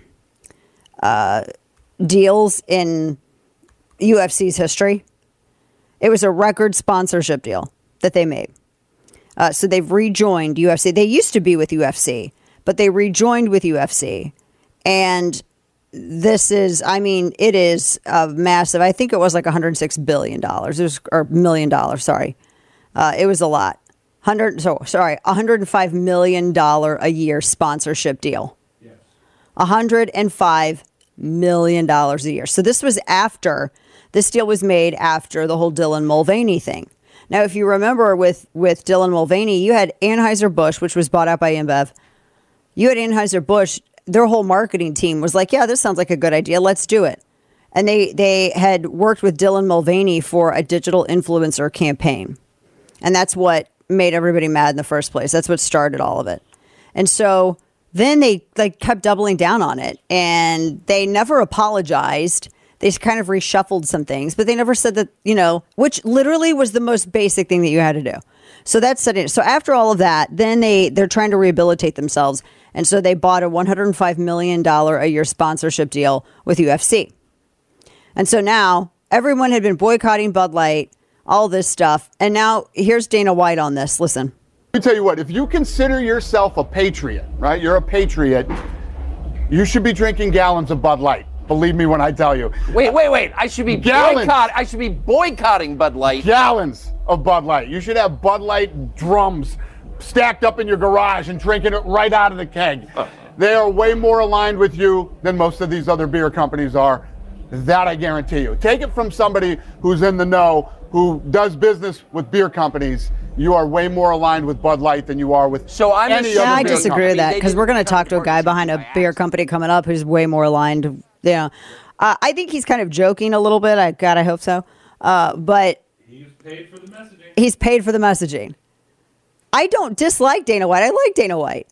uh, deals in U F C's history. It was a record sponsorship deal that they made. Uh, so they've rejoined U F C. They used to be with U F C, but they rejoined with U F C. And this is, I mean, it is a massive. I think it was like one hundred six billion dollars. It was, or million dollars, sorry. Uh, it was a lot. one hundred, so, sorry, one hundred five million dollars a year sponsorship deal. Yes. one hundred five million dollars a year. So this was after, this deal was made after the whole Dylan Mulvaney thing. Now, if you remember with, with Dylan Mulvaney, you had Anheuser-Busch, which was bought out by InBev. You had Anheuser-Busch. Their whole marketing team was like, yeah, this sounds like a good idea. Let's do it. And they, they had worked with Dylan Mulvaney for a digital influencer campaign. And that's what made everybody mad in the first place. That's what started all of it. And so then they like kept doubling down on it. And they never apologized. They kind of reshuffled some things, but they never said that, you know, which literally was the most basic thing that you had to do. So that's it. So after all of that, then they, they're trying to rehabilitate themselves. And so they bought a one hundred five million dollars a year sponsorship deal with U F C. And so now everyone had been boycotting Bud Light, all this stuff. And now here's Dana White on this. Listen. Let me tell you what, if you consider yourself a patriot, right? You're a patriot. You should be drinking gallons of Bud Light. Believe me when I tell you. Wait, wait, wait. I should be Gallons. boycott. I should be boycotting Bud Light. Gallons of Bud Light. You should have Bud Light drums stacked up in your garage and drinking it right out of the keg. Uh, they are way more aligned with you than most of these other beer companies are. That I guarantee you. Take it from somebody who's in the know, who does business with beer companies. You are way more aligned with Bud Light than you are with so I'm any yeah, other I beer disagree company. with that because we're going to talk to a guy behind a beer company coming up who's way more aligned. Yeah, uh, I think he's kind of joking a little bit. I God, I hope so. Uh, but he's paid for the messaging. He's paid for the messaging. I don't dislike Dana White. I like Dana White,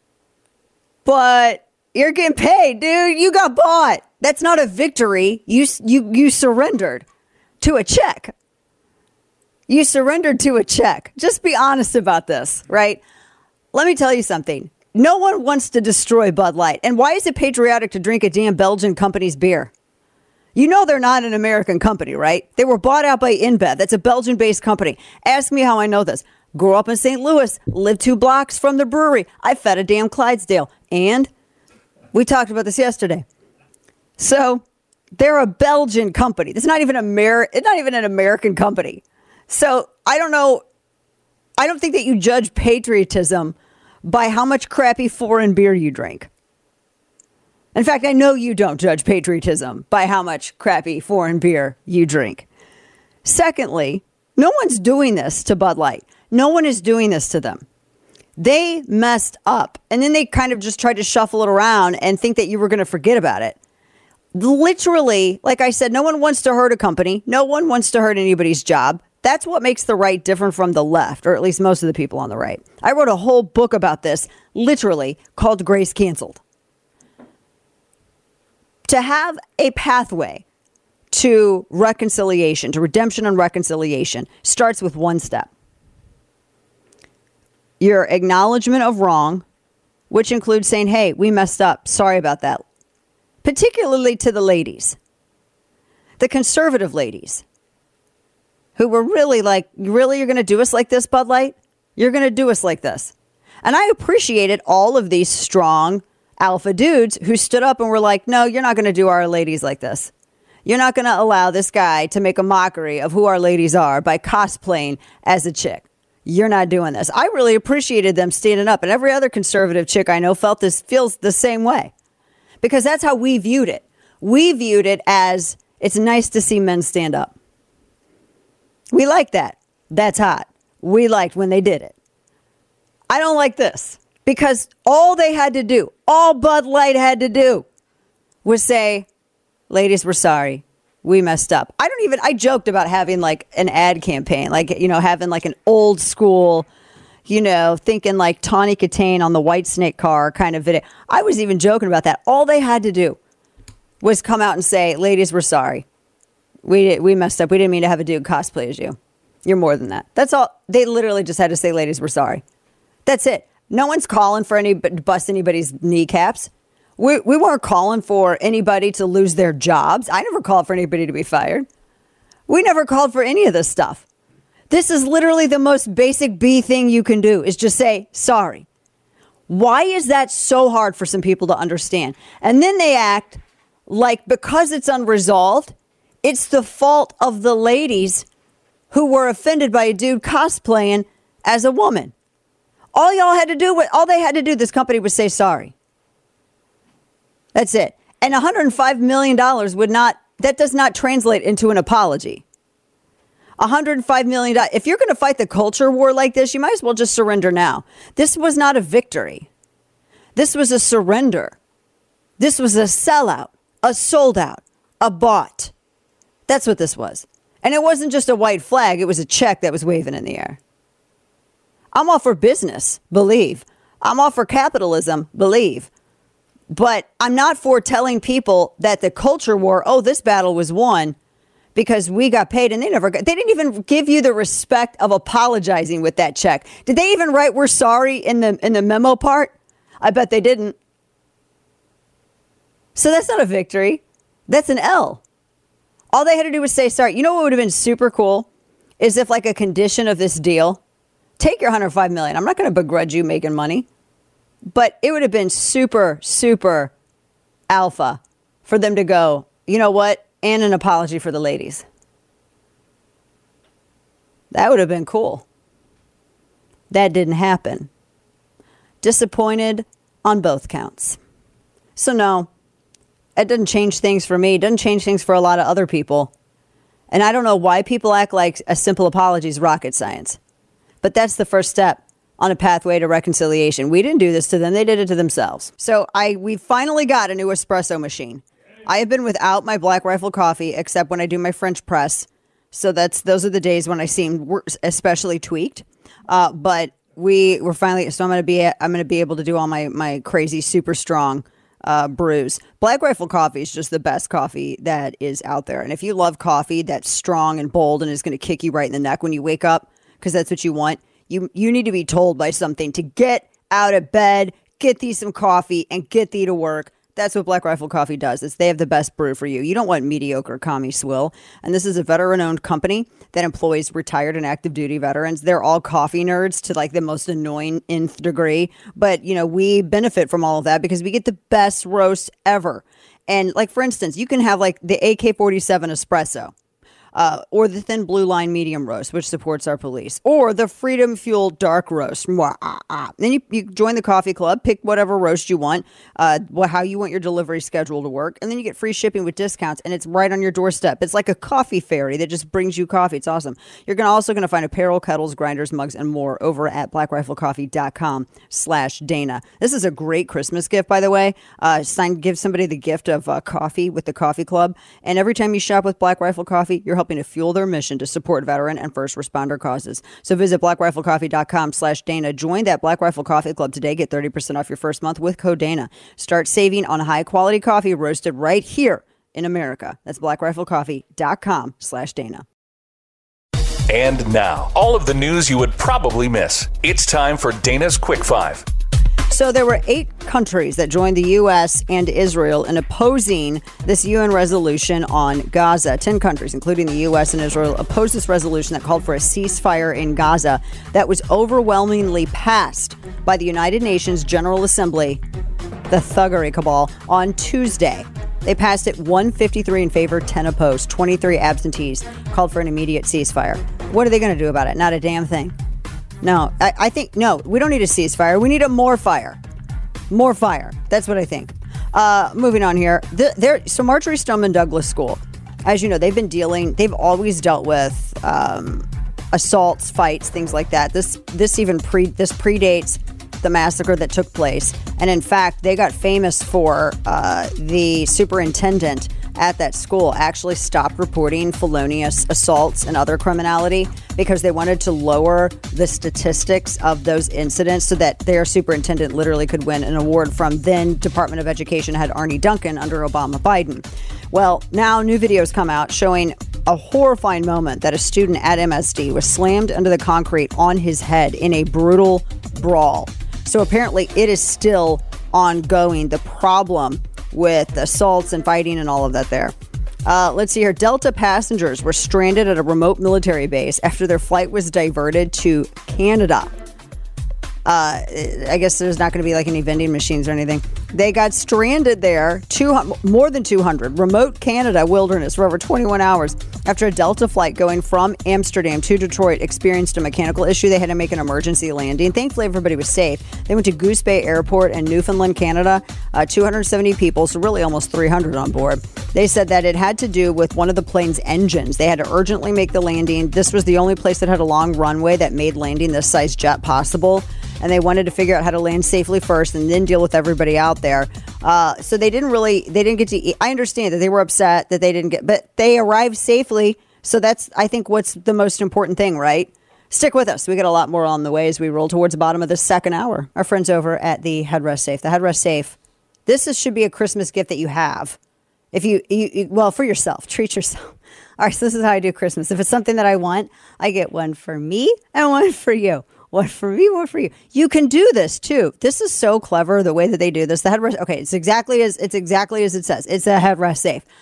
but you're getting paid, dude. You got bought. That's not a victory. You you you surrendered to a check. You surrendered to a check. Just be honest about this, right? Let me tell you something. No one wants to destroy Bud Light. And why is it patriotic to drink a damn Belgian company's beer? You know they're not an American company, right? They were bought out by InBev. That's a Belgian-based company. Ask me how I know this. Grew up in Saint Louis, lived two blocks from the brewery. I fed a damn Clydesdale. And we talked about this yesterday. So they're a Belgian company. It's not even Ameri- It's not even an American company. So I don't know. I don't think that you judge patriotism by how much crappy foreign beer you drink. In fact, I know you don't judge patriotism by how much crappy foreign beer you drink. Secondly, no one's doing this to Bud Light. No one is doing this to them. They messed up. And then they kind of just tried to shuffle it around and think that you were going to forget about it. Literally, like I said, no one wants to hurt a company. No one wants to hurt anybody's job. That's what makes the right different from the left, or at least most of the people on the right. I wrote a whole book about this, literally, called Grace Canceled. To have a pathway to reconciliation, to redemption and reconciliation, starts with one step. Your acknowledgement of wrong, which includes saying, hey, we messed up. Sorry about that. Particularly to the ladies, the conservative ladies, who were really like, really, you're going to do us like this, Bud Light? You're going to do us like this. And I appreciated all of these strong alpha dudes who stood up and were like, no, you're not going to do our ladies like this. You're not going to allow this guy to make a mockery of who our ladies are by cosplaying as a chick. You're not doing this. I really appreciated them standing up. And every other conservative chick I know felt this, feels the same way. Because that's how we viewed it. We viewed it as it's nice to see men stand up. We like that. That's hot. We liked when they did it. I don't like this because all they had to do, all Bud Light had to do was say, ladies, we're sorry. We messed up. I don't even, I joked about having like an ad campaign, like, you know, having like an old school, you know, thinking like Tawny Katane on the White Snake car kind of video. I was even joking about that. All they had to do was come out and say, ladies, we're sorry. We we messed up. We didn't mean to have a dude cosplay as you. You're more than that. That's all. They literally just had to say, ladies, we're sorry. That's it. No one's calling for any bust anybody's kneecaps. We we weren't calling for anybody to lose their jobs. I never called for anybody to be fired. We never called for any of this stuff. This is literally the most basic B thing you can do is just say, sorry. Why is that so hard for some people to understand? And then they act like because it's unresolved, it's the fault of the ladies who were offended by a dude cosplaying as a woman. All y'all had to do, all they had to do, this company was say sorry. That's it. And one hundred five million dollars would not, that does not translate into an apology. one hundred five million dollars. If you're going to fight the culture war like this, you might as well just surrender now. This was not a victory. This was a surrender. This was a sellout, a sold out, a bought. That's what this was. And it wasn't just a white flag. It was a check that was waving in the air. I'm all for business, believe. I'm all for capitalism, believe. But I'm not for telling people that the culture war, oh, this battle was won because we got paid and they never got, they didn't even give you the respect of apologizing with that check. Did they even write we're sorry in the in the memo part? I bet they didn't. So that's not a victory. That's an L. All they had to do was say sorry. You know what would have been super cool is if, like, a condition of this deal, take your one hundred five million dollars. I'm not going to begrudge you making money, but it would have been super, super alpha for them to go, you know what, and an apology for the ladies. That would have been cool. That didn't happen. Disappointed on both counts. So no, it doesn't change things for me. It doesn't change things for a lot of other people. And I don't know why people act like a simple apology is rocket science. But that's the first step on a pathway to reconciliation. We didn't do this to them. They did it to themselves. So I we finally got a new espresso machine. I have been without my Black Rifle coffee except when I do my French press. So that's those are the days when I seem especially tweaked. Uh, but we were finally so I'm going to be I'm going to be able to do all my my crazy super strong uh, brews. Black Rifle coffee is just the best coffee that is out there. And if you love coffee that's strong and bold and is going to kick you right in the neck when you wake up, because that's what you want, you you need to be told by something to get out of bed, get thee some coffee, and get thee to work. That's what Black Rifle Coffee does. Is they have the best brew for you. You don't want mediocre commie swill. And this is a veteran-owned company that employs retired and active duty veterans. They're all coffee nerds to like the most annoying nth degree. But, you know, we benefit from all of that because we get the best roast ever. And like, for instance, you can have like the A K forty-seven espresso. Uh, or the thin blue line medium roast, which supports our police, or the Freedom Fuel dark roast. Then you, you join the coffee club, pick whatever roast you want, uh, how you want your delivery schedule to work, and then you get free shipping with discounts, and it's right on your doorstep. It's like a coffee fairy that just brings you coffee. It's awesome. You're gonna also going to find apparel, kettles, grinders, mugs, and more over at blackriflecoffee.com slash Dana. This is a great Christmas gift, by the way. Uh, sign, give somebody the gift of uh, coffee with the coffee club, and every time you shop with Black Rifle Coffee, you're helping to fuel their mission to support veteran and first responder causes. So visit blackriflecoffee.com slash Dana. Join that Black Rifle Coffee Club today. Get thirty percent off your first month with code Dana. Start saving on high quality coffee roasted right here in America. That's blackriflecoffee.com slash Dana. And now, all of the news you would probably miss. It's time for Dana's Quick Five. So there were eight countries that joined the U S and Israel in opposing this U N resolution on Gaza. Ten countries, including the U S and Israel, opposed this resolution that called for a ceasefire in Gaza that was overwhelmingly passed by the United Nations General Assembly, the thuggery cabal, on Tuesday. They passed it one fifty-three in favor, ten opposed, twenty-three absentees, called for an immediate ceasefire. What are they going to do about it? Not a damn thing. No, I, I think, no, we don't need a ceasefire. We need a more fire. More fire. That's what I think. Uh, moving on here. The, there, so Marjorie Stoneman Douglas School, as you know, they've been dealing, they've always dealt with um, assaults, fights, things like that. This this even pre this predates the massacre that took place. And in fact, they got famous for uh, the superintendent at that school actually stopped reporting felonious assaults and other criminality because they wanted to lower the statistics of those incidents so that their superintendent literally could win an award from then Department of Education head Arne Duncan under Obama Biden. Well, now new videos come out showing a horrifying moment that a student at M S D was slammed into the concrete on his head in a brutal brawl. So apparently it is still ongoing, the problem with assaults and fighting and all of that there. Uh, let's see here. Delta passengers were stranded at a remote military base after their flight was diverted to Canada. Uh, I guess there's not going to be like any vending machines or anything. They got stranded there, two, more than two hundred, remote Canada wilderness for over twenty-one hours after a Delta flight going from Amsterdam to Detroit experienced a mechanical issue. They had to make an emergency landing. Thankfully, everybody was safe. They went to Goose Bay Airport in Newfoundland, Canada, uh, two hundred seventy people, so really almost three hundred on board. They said that it had to do with one of the plane's engines. They had to urgently make the landing. This was the only place that had a long runway that made landing this size jet possible. And they wanted to figure out how to land safely first and then deal with everybody out there. Uh, so they didn't really, they didn't get to eat. I understand that they were upset that they didn't get, but they arrived safely. So that's, I think, what's the most important thing, right? Stick with us. We got a lot more on the way as we roll towards the bottom of the second hour. Our friends over at the Headrest Safe. The Headrest Safe. This is, should be a Christmas gift that you have. If you, you, you, well, for yourself, treat yourself. All right, so this is how I do Christmas. If it's something that I want, I get one for me and one for you. One for me, one for you. You can do this too. This is so clever the way that they do this. The headrest. Okay, it's exactly as it's exactly as it says. It's a headrest safe.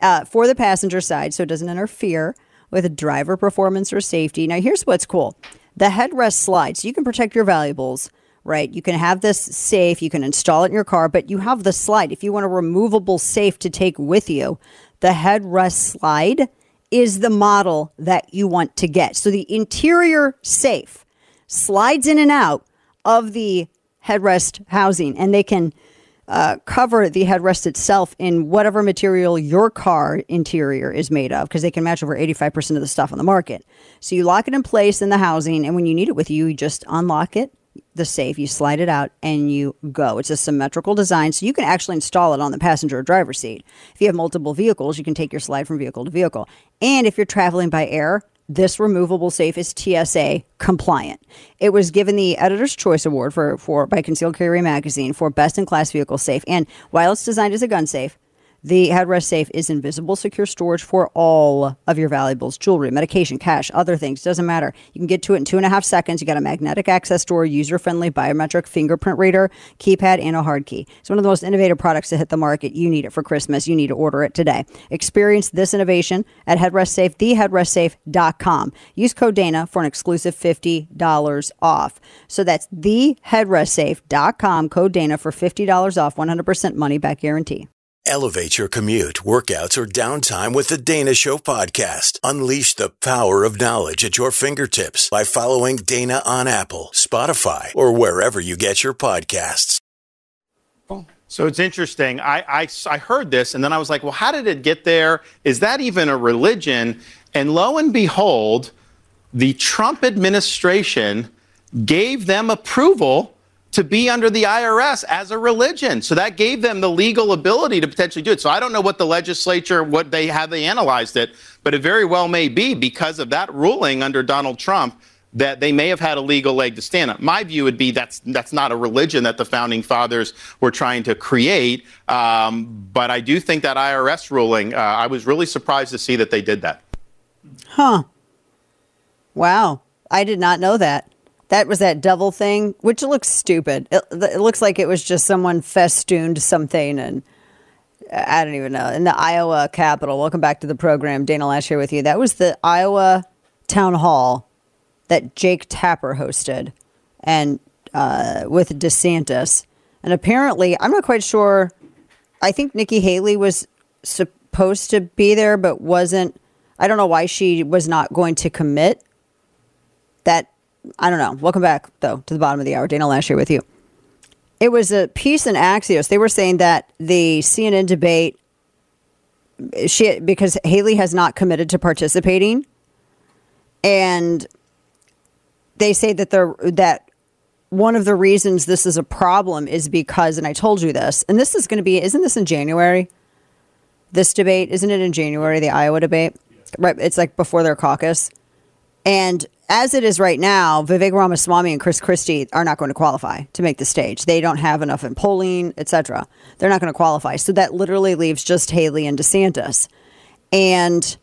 uh, for the passenger side, so it doesn't interfere with driver performance or safety. Now, here's what's cool. The headrest slides. You can protect your valuables, right? You can have this safe. You can install it in your car, but you have the slide. If you want a removable safe to take with you, the headrest slide is the model that you want to get. So the interior safe slides in and out of the headrest housing, and they can uh, cover the headrest itself in whatever material your car interior is made of, because they can match over eighty-five percent of the stuff on the market. So you lock it in place in the housing, and when you need it with you, you just unlock it, the safe, you slide it out, and you go. It's a symmetrical design, so you can actually install it on the passenger or driver's seat. If you have multiple vehicles, you can take your slide from vehicle to vehicle. And if you're traveling by air, this removable safe is T S A compliant. It was given the Editor's Choice Award for, for by Concealed Carry Magazine for Best in Class Vehicle Safe. And while it's designed as a gun safe, the headrest safe is invisible, secure storage for all of your valuables, jewelry, medication, cash, other things. Doesn't matter. You can get to it in two and a half seconds. You got a magnetic access door, user-friendly biometric fingerprint reader, keypad, and a hard key. It's one of the most innovative products to hit the market. You need it for Christmas. You need to order it today. Experience this innovation at Headrest Safe, the headrest safe dot com. Use code Dana for an exclusive fifty dollars off. So that's the headrest safe dot com, code Dana for fifty dollars off, one hundred percent money back guarantee. Elevate your commute, workouts, or downtime with the Dana Show podcast. Unleash the power of knowledge at your fingertips by following Dana on Apple, Spotify, or wherever you get your podcasts. So it's interesting. I, I, I heard this, and then I was like, well, how did it get there? Is that even a religion? And lo and behold, the Trump administration gave them approval to be under the I R S as a religion. So that gave them the legal ability to potentially do it. So I don't know what the legislature, what they, how they analyzed it, but it very well may be because of that ruling under Donald Trump that they may have had a legal leg to stand on. My view would be that's that's not a religion that the founding fathers were trying to create. Um, but I do think that I R S ruling, uh, I was really surprised to see that they did that. Huh. Wow. I did not know that. That was that devil thing, which looks stupid. It, it looks like it was just someone festooned something, and I don't even know. In the Iowa Capitol, welcome back to the program. Dana Lash here with you. That was the Iowa town hall that Jake Tapper hosted, and uh, with DeSantis. And apparently, I'm not quite sure. I think Nikki Haley was supposed to be there, but wasn't. I don't know why she was not going to commit. That. I don't know. Welcome back, though, to the bottom of the hour. Dana Lash here with you. It was a piece in Axios. They were saying that the C N N debate, she because Haley has not committed to participating, and they say that the that one of the reasons this is a problem is because, and I told you this, and this is going to be, isn't this in January? This debate, isn't it in January, the Iowa debate? Right, it's like before their caucus. And as it is right now, Vivek Ramaswamy and Chris Christie are not going to qualify to make the stage. They don't have enough in polling, et cetera. They're not going to qualify. So that literally leaves just Haley and DeSantis. And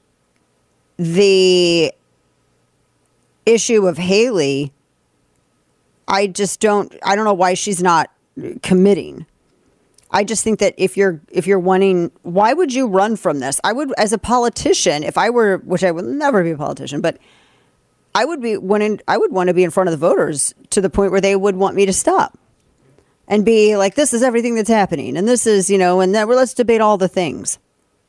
the issue of Haley, I just don't, I don't know why she's not committing. I just think that if you're if you're wanting, why would you run from this? I would, as a politician, if I were, which I would never be a politician, but I would be wanting, I would want to be in front of the voters to the point where they would want me to stop and be like, this is everything that's happening, and this is, you know, and then well, let's debate all the things.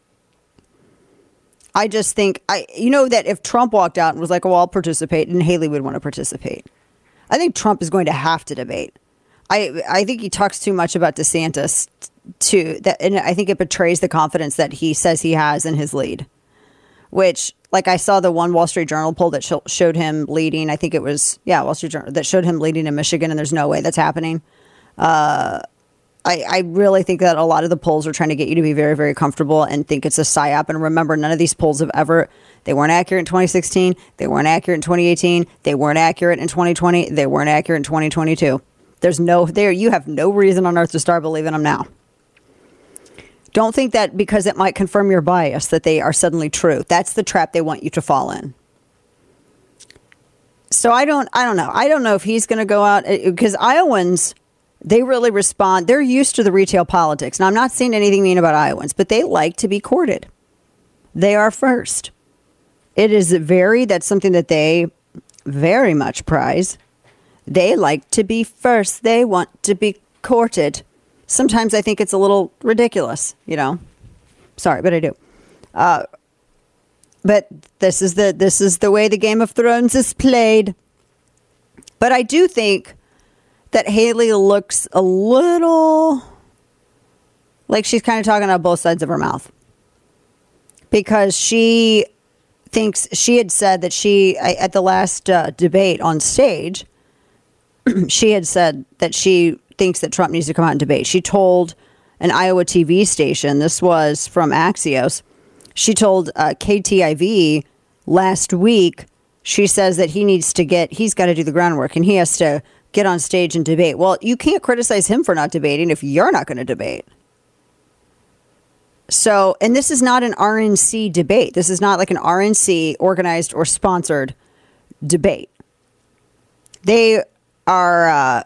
I just think, I, you know, that if Trump walked out and was like, oh, I'll participate, and Haley would want to participate, I think Trump is going to have to debate. I I think he talks too much about DeSantis to that, and I think it betrays the confidence that he says he has in his lead. Which, like, I saw the one Wall Street Journal poll that sh- showed him leading. I think it was yeah, Wall Street Journal that showed him leading in Michigan, and there's no way that's happening. Uh, I I really think that a lot of the polls are trying to get you to be very very comfortable and think it's a psyop. And remember, none of these polls have ever. They weren't accurate in twenty sixteen. They weren't accurate in twenty eighteen. They weren't accurate in twenty twenty. They weren't accurate in twenty twenty-two. There's no there. You have no reason on earth to start believing them now. Don't think that because it might confirm your bias that they are suddenly true. That's the trap they want you to fall in. So I don't I don't know. I don't know if he's going to go out because Iowans They really respond. They're used to the retail politics. Now, I'm not saying anything mean about Iowans, but they like to be courted. They are first. It is very, that's something that they very much prize. They like to be first. They want to be courted. Sometimes I think it's a little ridiculous, you know. Sorry, but I do. Uh, but this is the this is the way the Game of Thrones is played. But I do think that Haley looks a little like she's kind of talking out both sides of her mouth. Because she thinks, she had said that she, at the last uh, debate on stage, she had said that she thinks that Trump needs to come out and debate. She told an Iowa T V station, this was from Axios, she told uh, K T I V last week, she says that he needs to get, he's got to do the groundwork and he has to get on stage and debate. Well, you can't criticize him for not debating if you're not going to debate. So, and this is not an R N C debate. This is not like an R N C organized or sponsored debate. They are, uh,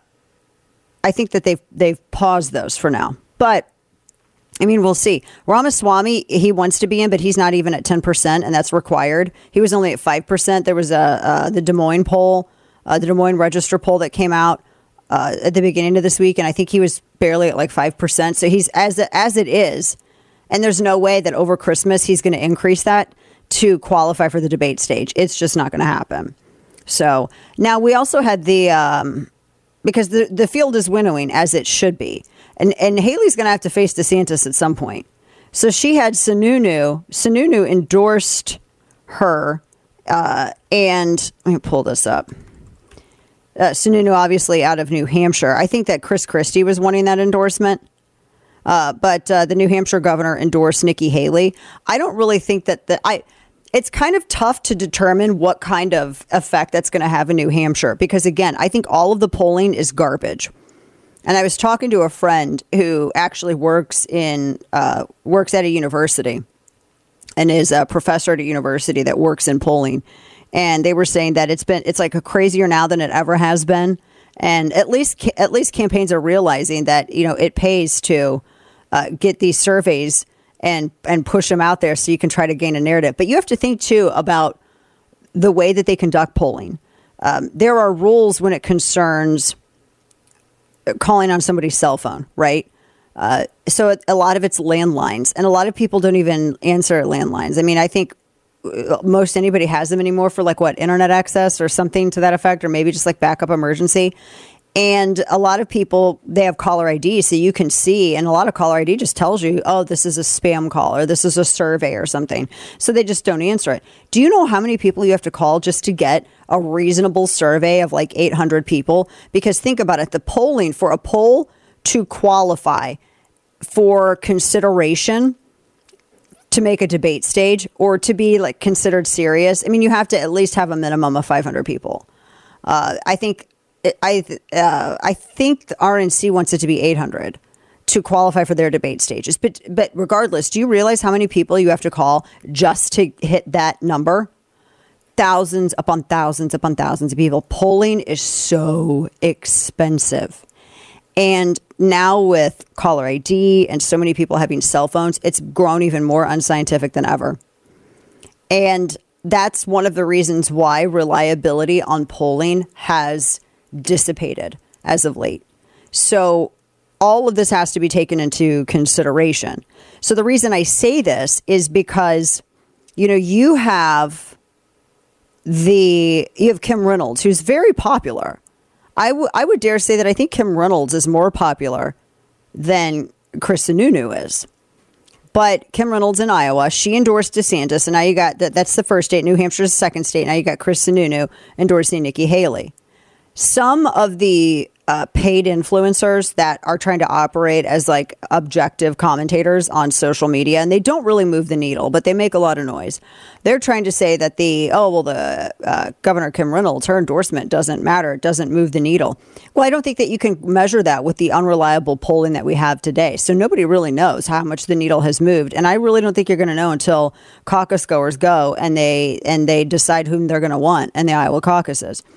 I think that they've, they've paused those for now. But, I mean, we'll see. Ramaswamy, he wants to be in, but he's not even at ten percent, and that's required. He was only at five percent. There was a uh, the Des Moines poll, uh, the Des Moines Register poll that came out uh, at the beginning of this week, and I think he was barely at like five percent. So he's, as, as it is, and there's no way that over Christmas he's going to increase that to qualify for the debate stage. It's just not going to happen. So now we also had the, um, because the, the field is winnowing as it should be. And and Haley's going to have to face DeSantis at some point. So she had Sununu. Sununu endorsed her. Uh, and let me pull this up. Uh, Sununu, obviously out of New Hampshire. I think that Chris Christie was wanting that endorsement. Uh, but uh, the New Hampshire governor endorsed Nikki Haley. I don't really think that the I. It's kind of tough to determine what kind of effect that's going to have in New Hampshire, because, again, I think all of the polling is garbage. And I was talking to a friend who actually works in uh, works at a university and is a professor at a university that works in polling. And they were saying that it's been it's like a crazier now than it ever has been. And at least at least campaigns are realizing that, you know, it pays to uh, get these surveys and and push them out there so you can try to gain a narrative. But you have to think, too, about the way that they conduct polling. Um, there are rules when it concerns calling on somebody's cell phone, right? Uh, so a lot of it's landlines, and a lot of people don't even answer landlines. I mean, I think most anybody has them anymore for like what, internet access or something to that effect, or maybe just like backup emergency. And a lot of people, they have caller I D, so you can see, and a lot of caller I D just tells you, oh, this is a spam call or this is a survey or something. So they just don't answer it. Do you know how many people you have to call just to get a reasonable survey of like eight hundred people? Because think about it, the polling for a poll to qualify for consideration to make a debate stage or to be like considered serious, I mean, you have to at least have a minimum of five hundred people. Uh, I think I uh, I think the R N C wants it to be eight hundred to qualify for their debate stages. But but regardless, do you realize how many people you have to call just to hit that number? Thousands upon thousands upon thousands of people. Polling is so expensive. And now with caller I D and so many people having cell phones, it's grown even more unscientific than ever. And that's one of the reasons why reliability on polling has dissipated as of late. So all of this has to be taken into consideration. So the reason I say this is because, you know, you have the you have Kim Reynolds, who's very popular. I, w- I would dare say that I think Kim Reynolds is more popular than Chris Sununu is. But Kim Reynolds in Iowa, she endorsed DeSantis, and now you got that. That's the first state. New Hampshire's the second state. Now you got Chris Sununu endorsing Nikki Haley. Some of the uh, paid influencers that are trying to operate as like objective commentators on social media, and they don't really move the needle, but they make a lot of noise. They're trying to say that the, oh, well, the uh, Governor Kim Reynolds, her endorsement doesn't matter. It doesn't move the needle. Well, I don't think that you can measure that with the unreliable polling that we have today. So nobody really knows how much the needle has moved. And I really don't think you're going to know until caucus goers go and they and they decide whom they're going to want in the Iowa caucuses.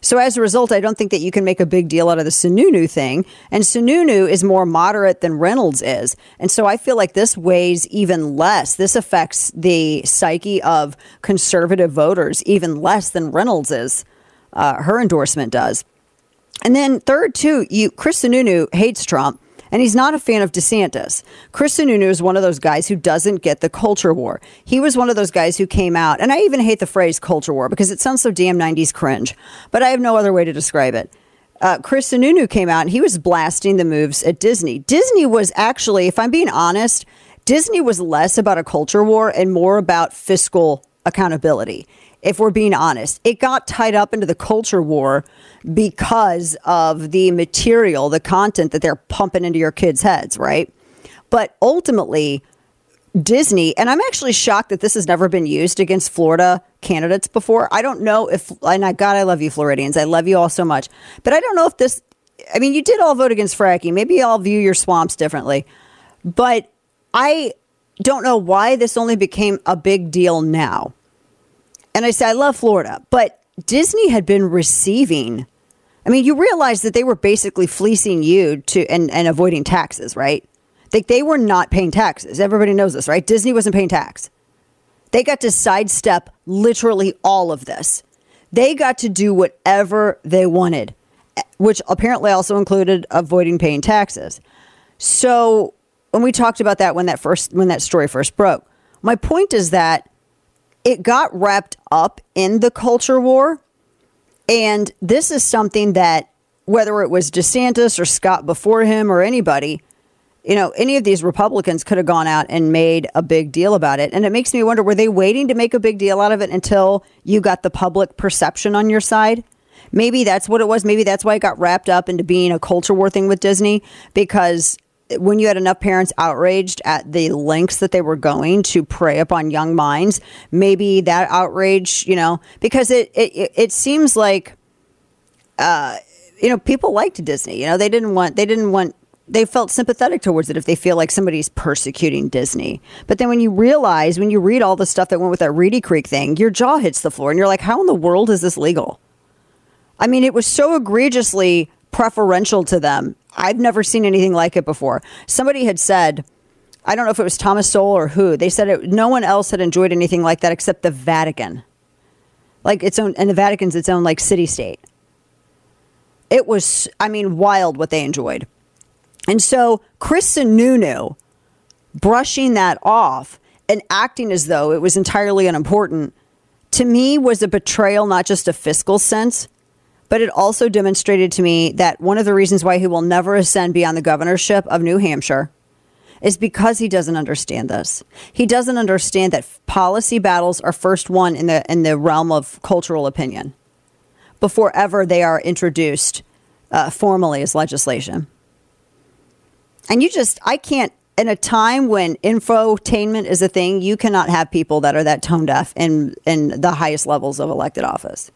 So as a result, I don't think that you can make a big deal out of the Sununu thing. And Sununu is more moderate than Reynolds is. And so I feel like this weighs even less. This affects the psyche of conservative voters even less than Reynolds is. Uh, her endorsement does. And then third, too, you Chris Sununu hates Trump. And he's not a fan of DeSantis. Chris Sununu is one of those guys who doesn't get the culture war. He was one of those guys who came out, and I even hate the phrase culture war because it sounds so damn nineties cringe, but I have no other way to describe it. Uh, Chris Sununu came out and he was blasting the moves at Disney. Disney was actually, if I'm being honest, Disney was less about a culture war and more about fiscal accountability. If we're being honest, it got tied up into the culture war because of the material, the content that they're pumping into your kids' heads, right? But ultimately, Disney, and I'm actually shocked that this has never been used against Florida candidates before. I don't know if, and I, God, I love you, Floridians. I love you all so much. But I don't know if this, I mean, you did all vote against fracking. Maybe you all view your swamps differently. But I don't know why this only became a big deal now. And I say, I love Florida, but Disney had been receiving. I mean, you realize that they were basically fleecing you to and, and avoiding taxes, right? Like they were not paying taxes. Everybody knows this, right? Disney wasn't paying tax. They got to sidestep literally all of this. They got to do whatever they wanted, which apparently also included avoiding paying taxes. So when we talked about that when that first when that story first broke, my point is that it got wrapped up in the culture war. And this is something that whether it was DeSantis or Scott before him or anybody, you know, any of these Republicans could have gone out and made a big deal about it. And it makes me wonder, were they waiting to make a big deal out of it until you got the public perception on your side? Maybe that's what it was. Maybe that's why it got wrapped up into being a culture war thing with Disney, because when you had enough parents outraged at the lengths that they were going to prey upon young minds, maybe that outrage, you know, because it it, it seems like, uh, you know, people liked Disney. You know, they didn't want, they didn't want, they felt sympathetic towards it if they feel like somebody's persecuting Disney. But then when you realize, when you read all the stuff that went with that Reedy Creek thing, your jaw hits the floor and you're like, how in the world is this legal? I mean, it was so egregiously preferential to them. I've never seen anything like it before. Somebody had said, I don't know if it was Thomas Sowell or who, they said it, no one else had enjoyed anything like that except the Vatican. Like its own, and the Vatican's its own like city state. It was, I mean, wild what they enjoyed. And so Chris Sununu brushing that off and acting as though it was entirely unimportant, to me was a betrayal, not just a fiscal sense, but it also demonstrated to me that one of the reasons why he will never ascend beyond the governorship of New Hampshire is because he doesn't understand this. He doesn't understand that policy battles are first won in the in the realm of cultural opinion before ever they are introduced uh, formally as legislation. And you just, I can't, in a time when infotainment is a thing, you cannot have people that are that tone deaf in, in the highest levels of elected office.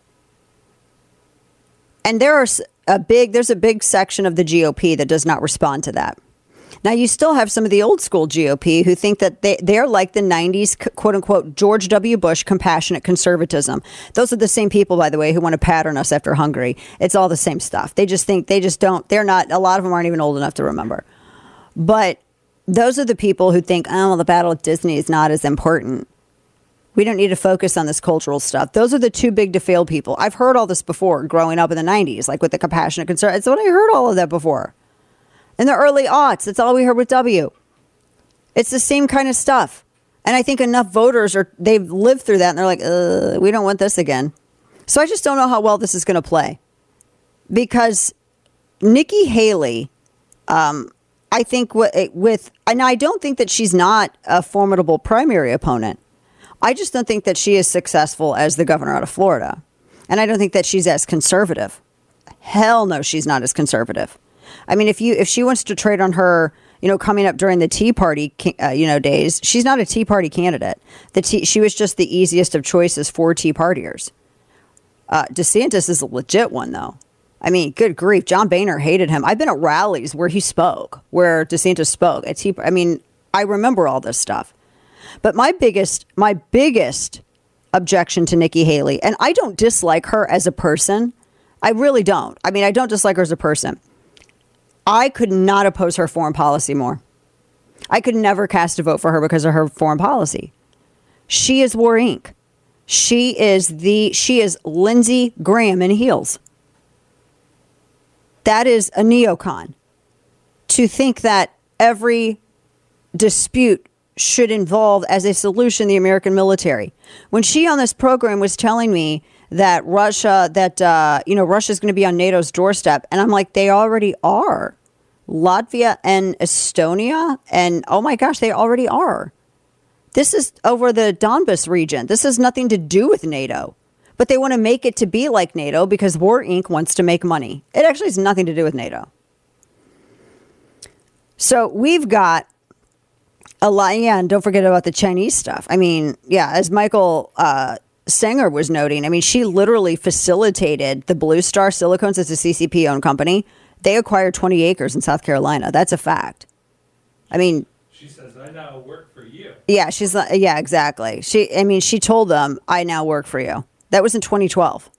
And there are a big, there's a big section of the G O P that does not respond to that. Now, you still have some of the old school G O P who think that they, they're like the nineties, quote unquote, George W. Bush compassionate conservatism. Those are the same people, by the way, who want to pattern us after Hungary. It's all the same stuff. They just think, they just don't, they're not, a lot of them aren't even old enough to remember. But those are the people who think, oh, well, the battle with Disney is not as important. We don't need to focus on this cultural stuff. Those are the too big to fail people. I've heard all this before growing up in the nineties, like with the compassionate concern. It's what I heard all of that before. In the early aughts, that's all we heard with W. It's the same kind of stuff. And I think enough voters are, they've lived through that and they're like, uh, we don't want this again. So I just don't know how well this is going to play. Because Nikki Haley, um, I think with, with, and I don't think that she's not a formidable primary opponent. I just don't think that she is successful as the governor out of Florida. And I don't think that she's as conservative. Hell no, she's not as conservative. I mean, if you if she wants to trade on her, you know, coming up during the Tea Party, uh, you know, days, she's not a Tea Party candidate. The tea, she was just the easiest of choices for Tea Partiers. Uh, DeSantis is a legit one, though. I mean, good grief. John Boehner hated him. I've been at rallies where he spoke, where DeSantis spoke. At Tea, I mean, I remember all this stuff. But my biggest, my biggest objection to Nikki Haley, and I don't dislike her as a person, I really don't. I mean, I don't dislike her as a person. I could not oppose her foreign policy more. I could never cast a vote for her because of her foreign policy. She is War Incorporated. She is the, she is Lindsey Graham in heels. That is a neocon. To think that every dispute should involve as a solution the American military. When she on this program was telling me that Russia, that, uh, you know, Russia is going to be on NATO's doorstep. And I'm like, they already are. Latvia and Estonia. And oh my gosh, they already are. This is over the Donbas region. This has nothing to do with NATO. But they want to make it to be like NATO because War Incorporated wants to make money. It actually has nothing to do with NATO. So we've got a lot. Yeah, and don't forget about the Chinese stuff. I mean, yeah, as Michael uh, Sanger was noting, I mean, she literally facilitated the Blue Star Silicones. It's a C C P-owned company. They acquired twenty acres in South Carolina. That's a fact. I mean, she says, I now work for you. Yeah, she's like, yeah, exactly. She, I mean, she told them, I now work for you. That was in twenty twelve.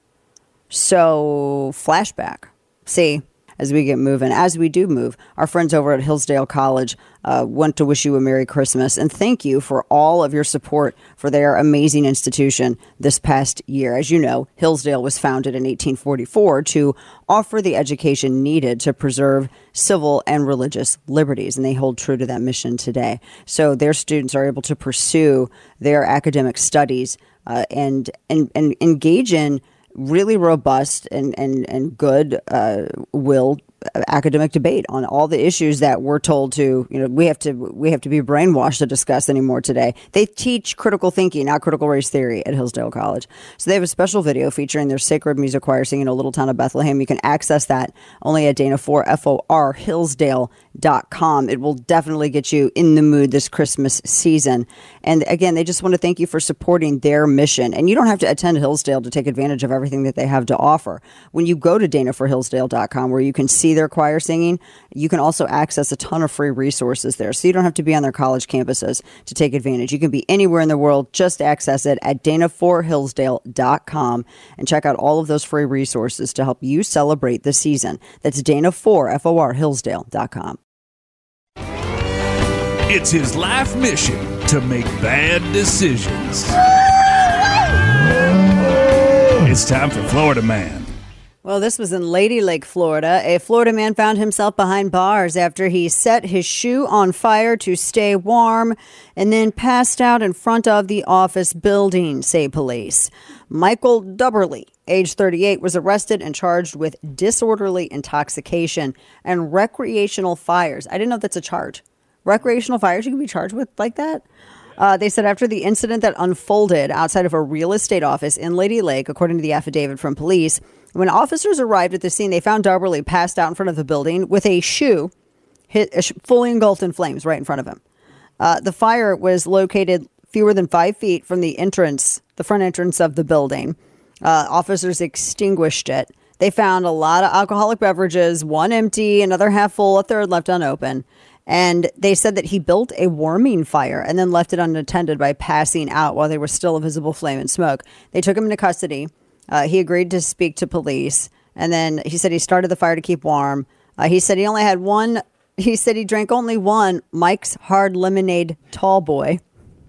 So, flashback. See, as we get moving, as we do move, our friends over at Hillsdale College uh, want to wish you a Merry Christmas and thank you for all of your support for their amazing institution this past year. As you know, Hillsdale was founded in eighteen forty-four to offer the education needed to preserve civil and religious liberties, and they hold true to that mission today. So their students are able to pursue their academic studies uh, and, and, and engage in really robust and, and, and good uh, willed academic debate on all the issues that we're told to, you know, we have to we have to be brainwashed to discuss anymore today. They teach critical thinking, not critical race theory at Hillsdale College. So they have a special video featuring their sacred music choir singing A Little Town of Bethlehem. You can access that only at Dana four, F O R, Hillsdale dot com. It will definitely get you in the mood this Christmas season. And again, they just want to thank you for supporting their mission. And you don't have to attend Hillsdale to take advantage of everything that they have to offer. When you go to Dana four Hillsdale dot com, where you can see their choir singing, you can also access a ton of free resources there. So you don't have to be on their college campuses to take advantage. You can be anywhere in the world. Just access it at Dana four Hillsdale dot com and check out all of those free resources to help you celebrate the season. That's Dana four, F O R, Hillsdale dot com. It's his life mission to make bad decisions. It's time for Florida Man. Well, this was in Lady Lake, Florida. A Florida man found himself behind bars after he set his shoe on fire to stay warm and then passed out in front of the office building, say police. Michael Dubberly, age thirty-eight, was arrested and charged with disorderly intoxication and recreational fires. I didn't know that's a charge. Recreational fires you can be charged with like that? Uh, they said after the incident that unfolded outside of a real estate office in Lady Lake, according to the affidavit from police, when officers arrived at the scene, they found Dubberly passed out in front of the building with a shoe hit, uh, fully engulfed in flames right in front of him. Uh, the fire was located fewer than five feet from the entrance, the front entrance of the building. Uh, officers extinguished it. They found a lot of alcoholic beverages, one empty, another half full, a third left unopened. And they said that he built a warming fire and then left it unattended by passing out while there was still a visible flame and smoke. They took him into custody. Uh, he agreed to speak to police. And then he said he started the fire to keep warm. Uh, he said he only had one. He said he drank only one Mike's Hard Lemonade Tall Boy.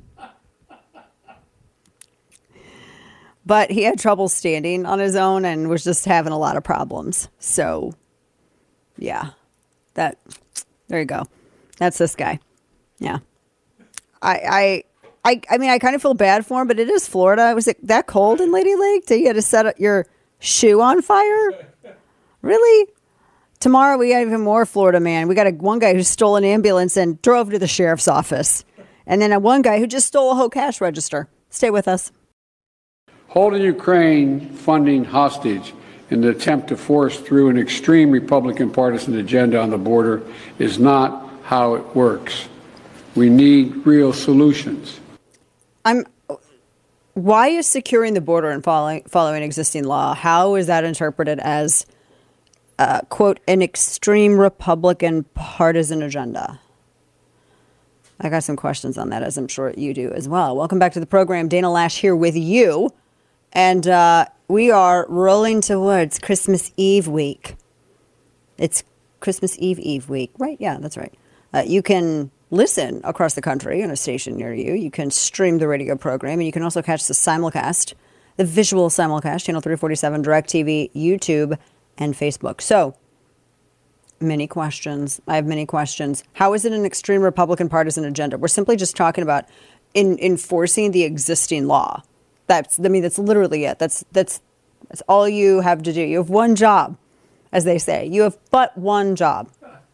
But he had trouble standing on his own and was just having a lot of problems. So, yeah, that, there you go. That's this guy. Yeah. I, I, I, I mean, I kind of feel bad for him, but it is Florida. Was it that cold in Lady Lake that you had to set your shoe on fire? Really? Tomorrow we got even more Florida man. We got a, one guy who stole an ambulance and drove to the sheriff's office. And then a one guy who just stole a whole cash register. Stay with us. Holding Ukraine funding hostage in the attempt to force through an extreme Republican partisan agenda on the border is not how it works. We need real solutions. I'm. Why is securing the border and following following existing law? How is that interpreted as, uh, quote, an extreme Republican partisan agenda? I got some questions on that, as I'm sure you do as well. Welcome back to the program. Dana Loesch here with you. And uh, we are rolling towards Christmas Eve week. It's Christmas Eve Eve week, right? Yeah, that's right. Uh, you can listen across the country on a station near you. You can stream the radio program, and you can also catch the simulcast, the visual simulcast, Channel three forty-seven, DirecTV, YouTube, and Facebook. So, many questions. I have many questions. How is it an extreme Republican partisan agenda? We're simply just talking about in enforcing the existing law. That's, I mean, that's literally it. That's that's that's all you have to do. You have one job, as they say. You have but one job.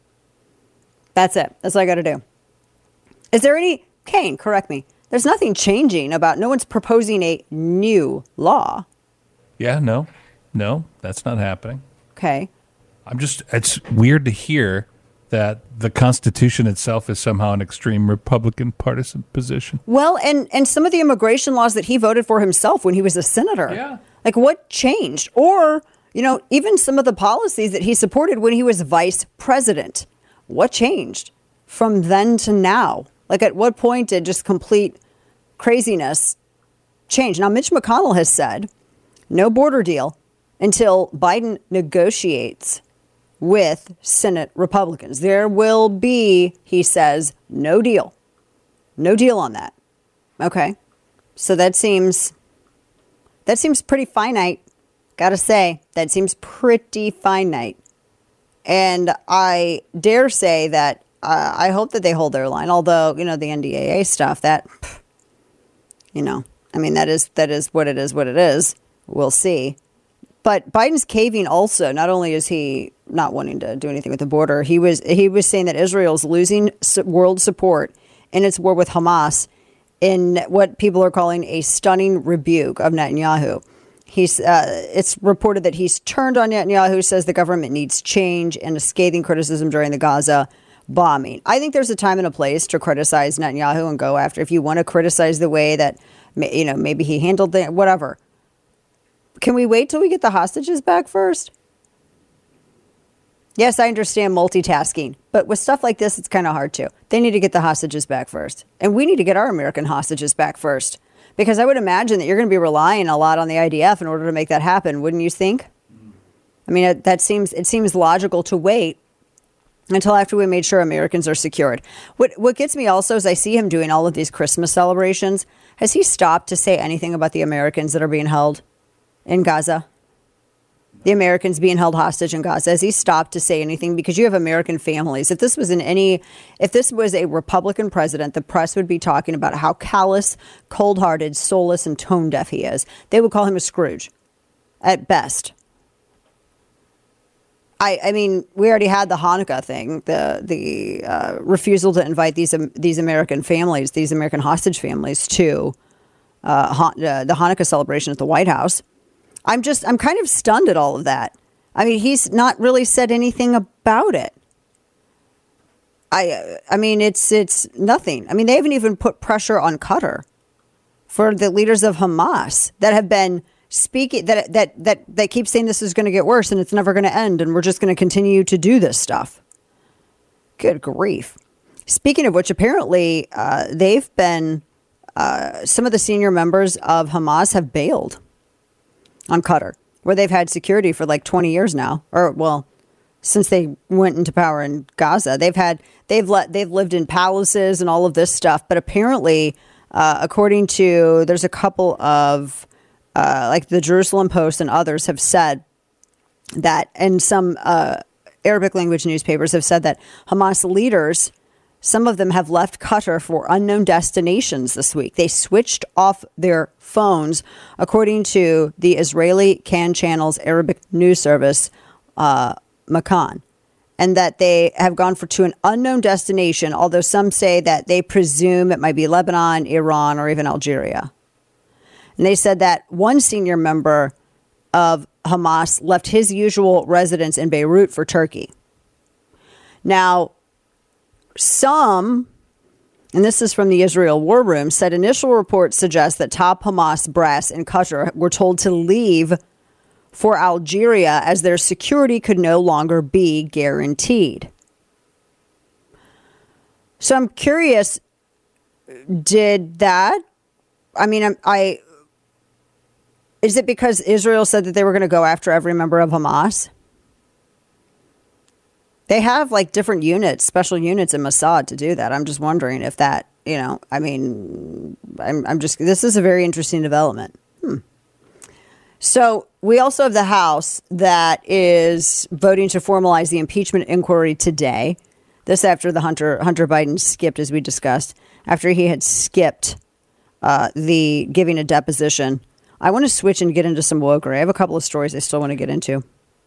That's it. That's all I got to do. Is there any, Kane, correct me. There's nothing changing about, no one's proposing a new law. Yeah, no, no, that's not happening. Okay. I'm just, it's weird to hear that the Constitution itself is somehow an extreme Republican partisan position. Well, and, and some of the immigration laws that he voted for himself when he was a senator. Yeah. Like, what changed? Or, you know, even some of the policies that he supported when he was vice president. What changed from then to now? Like, at what point did just complete craziness change? Now, Mitch McConnell has said no border deal until Biden negotiates with Senate Republicans. There will be, he says, no deal. No deal on that. Okay. So that seems, that seems pretty finite. Gotta say, that seems pretty finite. And I dare say that uh, I hope that they hold their line. Although, you know, the N D A A stuff, that, you know, I mean, that is that is what it is, what it is. We'll see. But Biden's caving also. Not only is he not wanting to do anything with the border, he was he was saying that Israel's losing world support in its war with Hamas in what people are calling a stunning rebuke of Netanyahu. He's, uh, it's reported that he's turned on Netanyahu, says the government needs change, and a scathing criticism during the Gaza bombing. I think there's a time and a place to criticize Netanyahu and go after. If you want to criticize the way that, you know, maybe he handled the whatever. Can we wait till we get the hostages back first? Yes, I understand multitasking, but with stuff like this, it's kind of hard to. They need to get the hostages back first. And we need to get our American hostages back first. Because I would imagine that you're going to be relying a lot on the I D F in order to make that happen, wouldn't you think? I mean, it, that seems it seems logical to wait until after we made sure Americans are secured. What what gets me also is I see him doing all of these Christmas celebrations. Has he stopped to say anything about the Americans that are being held in Gaza? The Americans being held hostage in Gaza. Has he stopped to say anything? Because you have American families. If this was in any, if this was a Republican president, the press would be talking about how callous, cold-hearted, soulless, and tone-deaf he is. They would call him a Scrooge, at best. I, I mean, we already had the Hanukkah thing, the the uh, refusal to invite these um, these American families, these American hostage families, to uh, ha- uh, the Hanukkah celebration at the White House. I'm just, I'm kind of stunned at all of that. I mean, he's not really said anything about it. I, I mean, it's, it's nothing. I mean, they haven't even put pressure on Qatar for the leaders of Hamas that have been speaking, that, that, that, that keep saying this is going to get worse and it's never going to end. And we're just going to continue to do this stuff. Good grief. Speaking of which, apparently uh, they've been, uh, some of the senior members of Hamas have bailed on Qatar, where they've had security for like twenty years now, or well, since they went into power in Gaza. They've had they've let they've lived in palaces and all of this stuff. But apparently, uh, according to there's a couple of uh, like the Jerusalem Post and others have said that, and some uh, Arabic language newspapers have said that Hamas leaders, some of them have left Qatar for unknown destinations this week. They switched off their phones, according to the Israeli Can Channel's Arabic news service, uh, Makan, and that they have gone for to an unknown destination, although some say that they presume it might be Lebanon, Iran, or even Algeria. And they said that one senior member of Hamas left his usual residence in Beirut for Turkey. Now, some, and this is from the Israel War Room, said initial reports suggest that top Hamas brass in Qatar were told to leave for Algeria as their security could no longer be guaranteed. So I'm curious, did that, I mean, I, Is it because Israel said that they were going to go after every member of Hamas? They have like different units, special units in Mossad to do that. I'm just wondering if that, you know, I mean, I'm, I'm just, this is a very interesting development. Hmm. So we also have the House that is voting to formalize the impeachment inquiry today. This after the Hunter, Hunter Biden skipped, as we discussed, after he had skipped uh, the giving a deposition. I want to switch and get into some wokery. I have a couple of stories I still want to get into.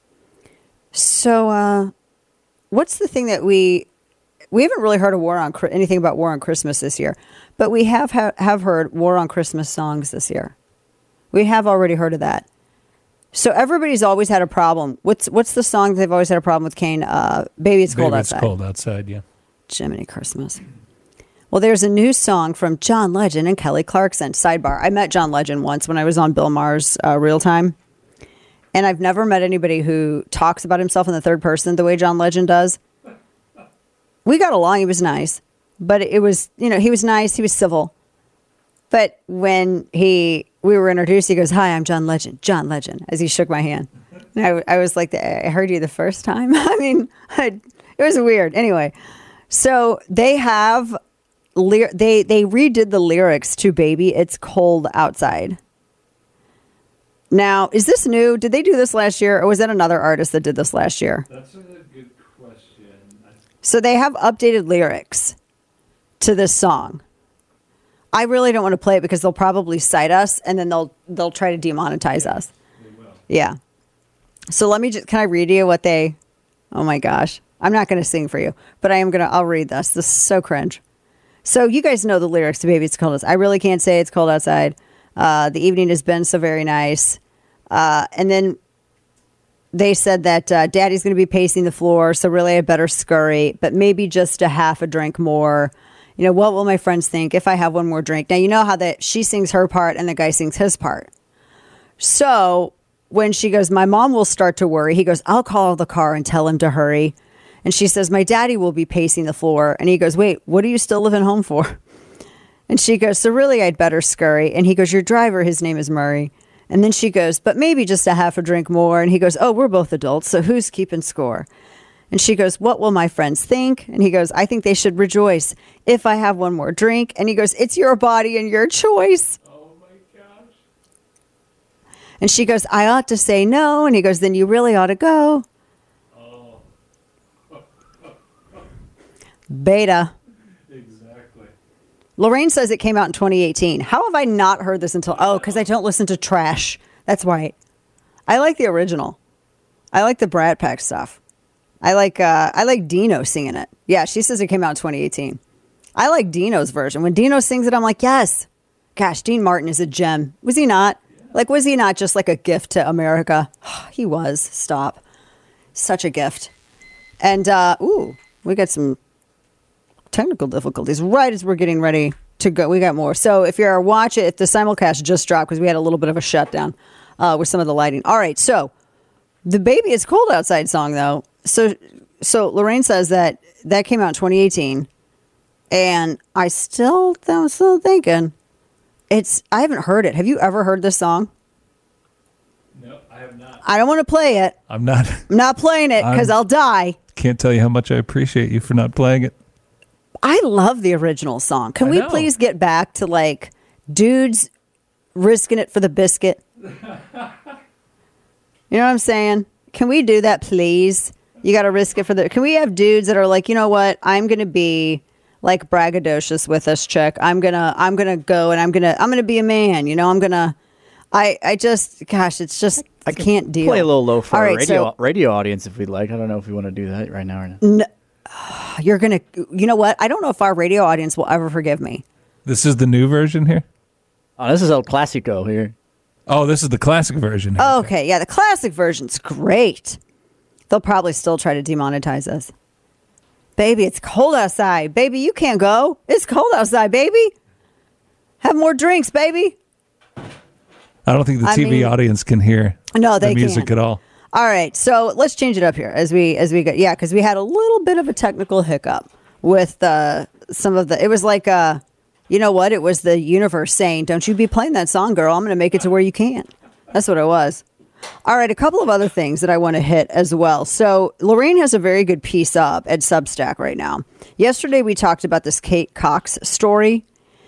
So, uh, what's the thing that we we haven't really heard a war on anything about war on Christmas this year, but we have ha- have heard war on Christmas songs this year. We have already heard of that. So everybody's always had a problem. What's what's the song they've always had a problem with, Kane? Uh, Baby, it's cold Baby, outside. It's cold outside. Yeah. Jiminy Christmas. Well, there's a new song from John Legend and Kelly Clarkson. Sidebar: I met John Legend once when I was on Bill Maher's uh, Real Time. And I've never met anybody who talks about himself in the third person the way John Legend does. We got along. He was nice. But it was, you know, he was nice. He was civil. But when he we were introduced, he goes, "Hi, I'm John Legend." John Legend, as he shook my hand. And I, I was like, I heard you the first time. I mean, I, it was weird. Anyway, so they have, they, they redid the lyrics to Baby, It's Cold Outside. Now, is this new? Did they do this last year, or was that another artist that did this last year? That's a good question. So they have updated lyrics to this song. I really don't want to play it because they'll probably cite us, and then they'll they'll try to demonetize yeah, us. Yeah. So let me just, can I read you what they, oh my gosh. I'm not going to sing for you, but I am going to, I'll read this. This is so cringe. So you guys know the lyrics to Baby, It's Cold Outside. I really can't say it's cold outside. Uh, the evening has been so very nice. Uh, and then they said that uh, Daddy's going to be pacing the floor, so really I better scurry, but maybe just a half a drink more. You know, what will my friends think if I have one more drink? Now, you know how that she sings her part and the guy sings his part. So when she goes, my mom will start to worry. He goes, I'll call the car and tell him to hurry. And she says, my daddy will be pacing the floor. And he goes, wait, what are you still living home for? And she goes, so really, I'd better scurry. And he goes, your driver, his name is Murray. And then she goes, but maybe just a half a drink more. And he goes, oh, we're both adults, so who's keeping score? And she goes, what will my friends think? And he goes, I think they should rejoice if I have one more drink. And he goes, it's your body and your choice. Oh, my gosh. And she goes, I ought to say no. And he goes, then you really ought to go. Oh. Beta. Exactly. Lorraine says it came out in twenty eighteen. How have I not heard this until... Oh, because I don't listen to trash. That's right. I like the original. I like the Brat Pack stuff. I like uh, I like Dino singing it. Yeah, she says it came out in twenty eighteen. I like Dino's version. When Dino sings it, I'm like, yes. Gosh, Dean Martin is a gem. Was he not? Like, was he not just like a gift to America? He was. Stop. Such a gift. And, uh, ooh, we got some technical difficulties right as we're getting ready to go. We got more. So if you're watching, if the simulcast just dropped because we had a little bit of a shutdown uh, with some of the lighting. All right, so the Baby It's Cold Outside song, though. So so Lorraine says that that came out in twenty eighteen, and I still, I'm still thinking, it's, I haven't heard it. Have you ever heard this song? No, I have not. I don't want to play it. I'm not. I'm not playing it because I'll die. Can't tell you how much I appreciate you for not playing it. I love the original song. Can I we know. please get back to like dudes risking it for the biscuit? You know what I'm saying? Can we do that, please? You got to risk it for the... Can we have dudes that are like, you know what? I'm going to be like braggadocious with this chick. I'm going to I'm going to go and I'm going to I'm going to be a man, you know? I'm going to I I just gosh, it's just I, I can't deal. Play a little low for All our right, radio so, radio audience if we'd like. I don't know if we want to do that right now or not. No, you're going to you know what? I don't know if our radio audience will ever forgive me. This is the new version here? Oh, this is El Clasico here. Oh, this is the classic version. Here. Oh, okay, yeah, the classic version's great. They'll probably still try to demonetize us. Baby, it's cold outside. Baby, you can't go. It's cold outside, baby. Have more drinks, baby. I don't think the I T V mean, audience can hear no, they the music can't. at all. All right, so let's change it up here as we as we go. Yeah, because we had a little bit of a technical hiccup with uh, some of the. It was like, uh, you know what? It was the universe saying, "Don't you be playing that song, girl. I'm going to make it to where you can't." That's what it was. All right, a couple of other things that I want to hit as well. So Lorraine has a very good piece up at Substack right now. Yesterday, we talked about this Kate Cox story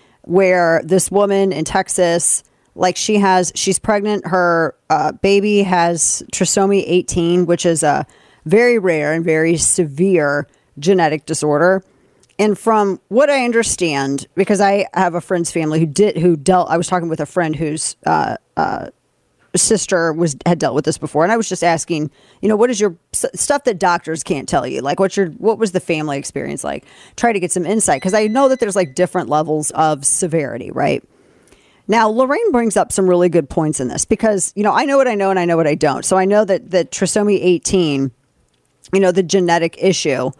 where this woman in Texas, like she has, she's pregnant. Her uh, baby has trisomy eighteen, which is a very rare and very severe genetic disorder. And from what I understand, because I have a friend's family who did, who dealt, I was talking with a friend who's, uh, uh, sister was had dealt with this before, and I was just asking, you know, what is your stuff that doctors can't tell you, like what's your what was the family experience like? Try to get some insight, because I know that there's like different levels of severity, right? Now Lorraine brings up some really good points in this, because you know I know what I know and I know what I don't. So I know that that trisomy eighteen, you know, the genetic issue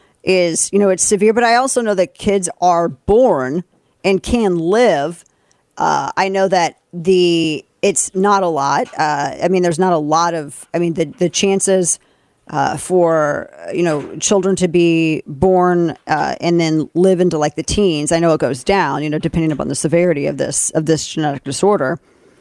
is, you know, it's severe, but I also know that kids are born and can live. uh I know that the It's not a lot. Uh, I mean, there's not a lot of, I mean, the, the chances uh, for, you know, children to be born uh, and then live into like the teens, I know it goes down, you know, depending upon the severity of this, of this genetic disorder.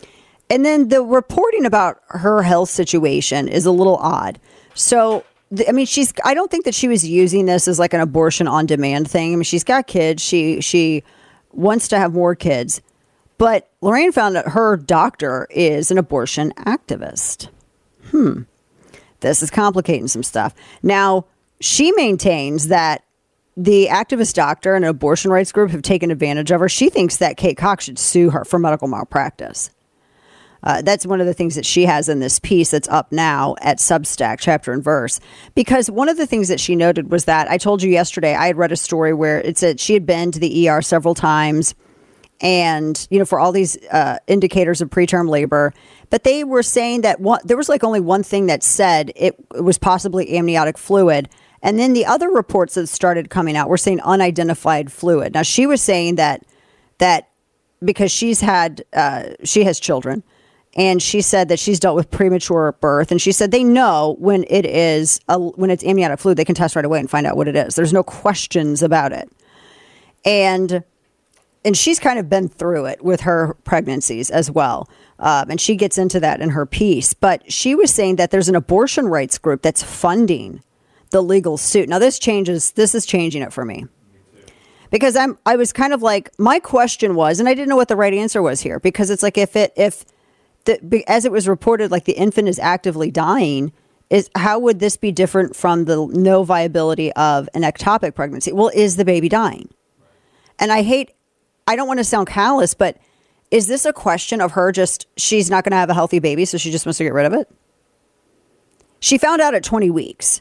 And then the reporting about her health situation is a little odd. So, I mean, she's, I don't think that she was using this as like an abortion on demand thing. I mean, she's got kids. She, she wants to have more kids. But Lorraine found that her doctor is an abortion activist. Hmm. This is complicating some stuff. Now, she maintains that the activist doctor and an abortion rights group have taken advantage of her. She thinks that Kate Cox should sue her for medical malpractice. Uh, that's one of the things that she has in this piece that's up now at Substack, chapter and verse. Because one of the things that she noted was that, I told you yesterday, I had read a story where it said she had been to the E R several times, and, you know, for all these uh, indicators of preterm labor. But they were saying that one, there was like only one thing that said it, it was possibly amniotic fluid. And then the other reports that started coming out were saying unidentified fluid. Now, she was saying that that because she's had, uh, she has children, and she said that she's dealt with premature birth. And she said they know when it is, a, when it's amniotic fluid, they can test right away and find out what it is. There's no questions about it. And And she's kind of been through it with her pregnancies as well. Um, and she gets into that in her piece. But she was saying that there's an abortion rights group that's funding the legal suit. Now, this changes. This is changing it for me. Because I'm, I was kind of like, my question was, and I didn't know what the right answer was here. Because it's like, if it, if, the, as it was reported, like the infant is actively dying, is how would this be different from the no viability of an ectopic pregnancy? Well, is the baby dying? And I hate, I don't want to sound callous, but is this a question of her just, she's not going to have a healthy baby, so she just wants to get rid of it? She found out at twenty weeks.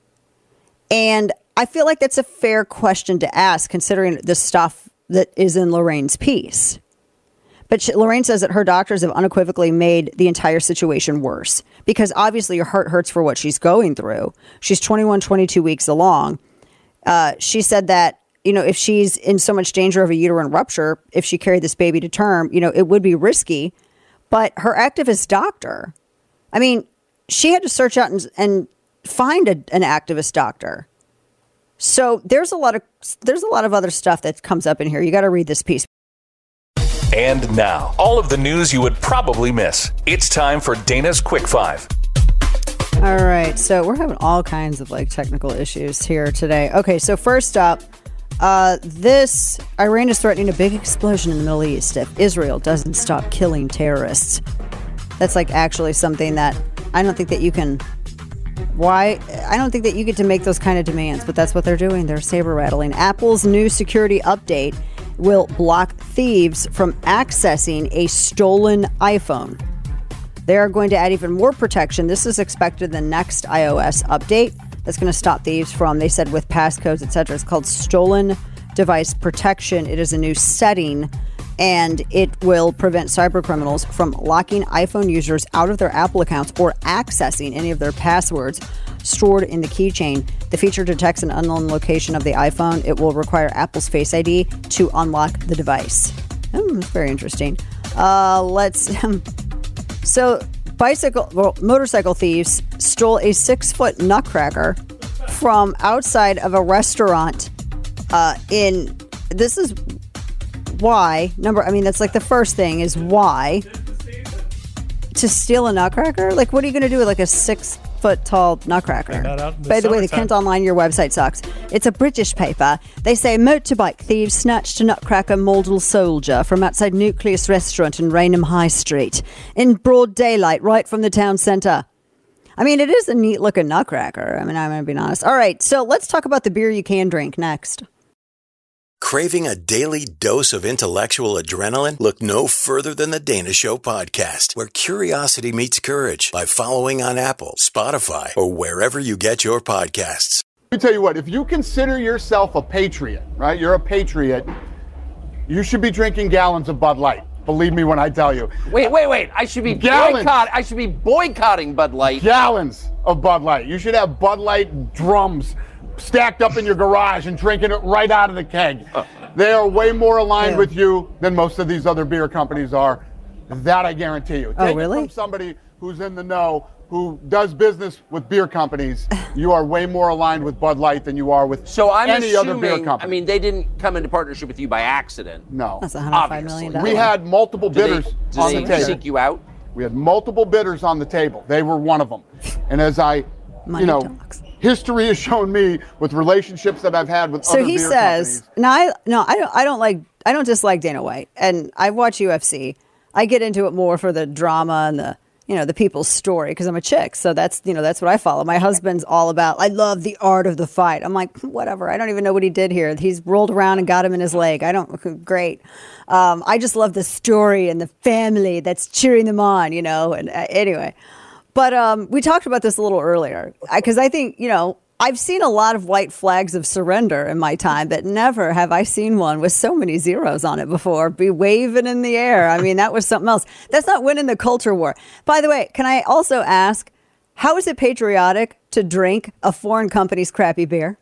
And I feel like that's a fair question to ask, considering the stuff that is in Lorraine's piece. But she, Lorraine says that her doctors have unequivocally made the entire situation worse, because obviously your heart hurts for what she's going through. She's twenty-one, twenty-two weeks along. Uh, she said that, you know, if she's in so much danger of a uterine rupture, if she carried this baby to term, you know, it would be risky. But her activist doctor, I mean, she had to search out and, and find a, an activist doctor. So there's a lot of there's a lot of other stuff that comes up in here. You got to read this piece. And now, all of the news you would probably miss. It's time for Dana's Quick Five. All right, so we're having all kinds of like technical issues here today. Okay, so first up, uh, this Iran is threatening a big explosion in the Middle East if Israel doesn't stop killing terrorists. That's like actually something that I don't think that you can. Why? I don't think that you get to make those kind of demands, but that's what they're doing. They're saber rattling. Apple's new security update will block thieves from accessing a stolen iPhone. They are going to add even more protection. This is expected in the next iOS update. That's going to stop thieves from, they said, with passcodes, et cetera. It's called Stolen Device Protection. It is a new setting, and it will prevent cybercriminals from locking iPhone users out of their Apple accounts or accessing any of their passwords stored in the keychain. The feature detects an unknown location of the iPhone. It will require Apple's Face I D to unlock the device. Oh, that's very interesting. Uh, let's... So, bicycle, well, motorcycle thieves stole a six-foot nutcracker from outside of a restaurant uh, in, this is why, number, I mean, that's like the first thing is why. to steal a nutcracker? Like, what are you going to do with like a six foot tall nutcracker? Not out in the By the way, the summertime. Kent Online, your website sucks. It's a British paper. They say motorbike thieves snatched a nutcracker model soldier from outside Nucleus Restaurant in Rainham High Street in broad daylight, right from the town centre. I mean, it is a neat looking nutcracker. I mean, I'm going to be honest. All right, so let's talk about the beer you can drink next. Craving a daily dose of intellectual adrenaline? Look no further than the Dana Show podcast, where curiosity meets courage by following on Apple, Spotify, or wherever you get your podcasts. Let me tell you what, if you consider yourself a patriot, right, you're a patriot, you should be drinking gallons of Bud Light. Believe me when I tell you. Wait, wait, wait. I should be Gallons. boycott. I should be boycotting Bud Light. Gallons of Bud Light. You should have Bud Light drums stacked up in your garage and drinking it right out of the keg. They are way more aligned Yeah. with you than most of these other beer companies are. That I guarantee you. Oh, Take really? it from somebody who's in the know, who does business with beer companies. You are way more aligned with Bud Light than you are with So I'm any assuming, other beer company. I mean, they didn't come into partnership with you by accident. No. That's one hundred five million dollars. We had multiple Do they, bidders do on they the table. seek you out? We had multiple bidders on the table. They were one of them. And as I, Money you know, talks. history has shown me with relationships that I've had with So other he beer says, companies. no, I, no, I don't, I don't like, I don't dislike Dana White, and I watch U F C. I get into it more for the drama and the, you know, the people's story because I'm a chick. So that's, you know, that's what I follow. My husband's all about, I love the art of the fight. I'm like, whatever. I don't even know what he did here. He's rolled around and got him in his leg. I don't, great. Um, I just love the story and the family that's cheering them on, you know, and uh, anyway. But um, we talked about this a little earlier because I, I think, you know, I've seen a lot of white flags of surrender in my time, but never have I seen one with so many zeros on it before, be waving in the air. I mean, that was something else. That's not winning the culture war. By the way, can I also ask, how is it patriotic to drink a foreign company's crappy beer?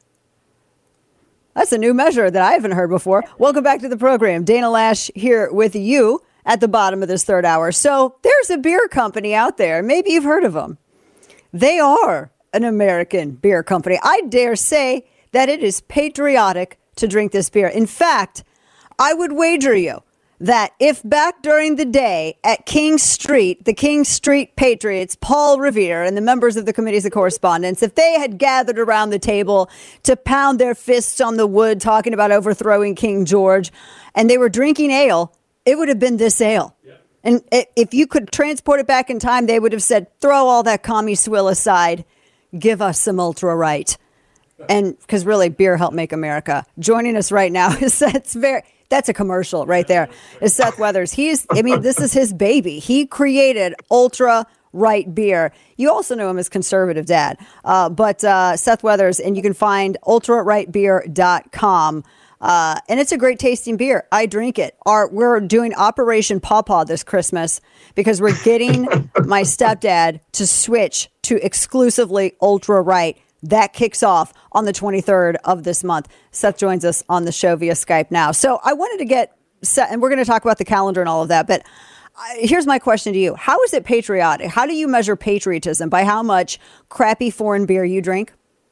That's a new measure that I haven't heard before. Welcome back to the program. Dana Lash here with you at the bottom of this third hour. So there's a beer company out there. Maybe you've heard of them. They are an American beer company. I dare say that it is patriotic to drink this beer. In fact, I would wager you that if back during the day at King Street, the King Street Patriots, Paul Revere and the members of the committees of correspondence, if they had gathered around the table to pound their fists on the wood talking about overthrowing King George, and they were drinking ale, it would have been this ale. And if you could transport it back in time, they would have said, throw all that commie swill aside. Give us some ultra right. And because really beer helped make America. Joining us right now is that's very that's a commercial right there. Is Seth Weathers. He's I mean, this is his baby. He created ultra right beer. You also know him as Conservative Dad. Uh, but uh, Seth Weathers, and you can find ultra right beer dot com. Uh, and it's a great tasting beer. I drink it. Our, we're doing Operation Pawpaw this Christmas because we're getting my stepdad to switch to exclusively Ultra Right. That kicks off on the twenty-third of this month. Seth joins us on the show via Skype now. So I wanted to get set, and we're going to talk about the calendar and all of that. But uh, here's my question to you. How is it patriotic? How do you measure patriotism? By how much crappy foreign beer you drink?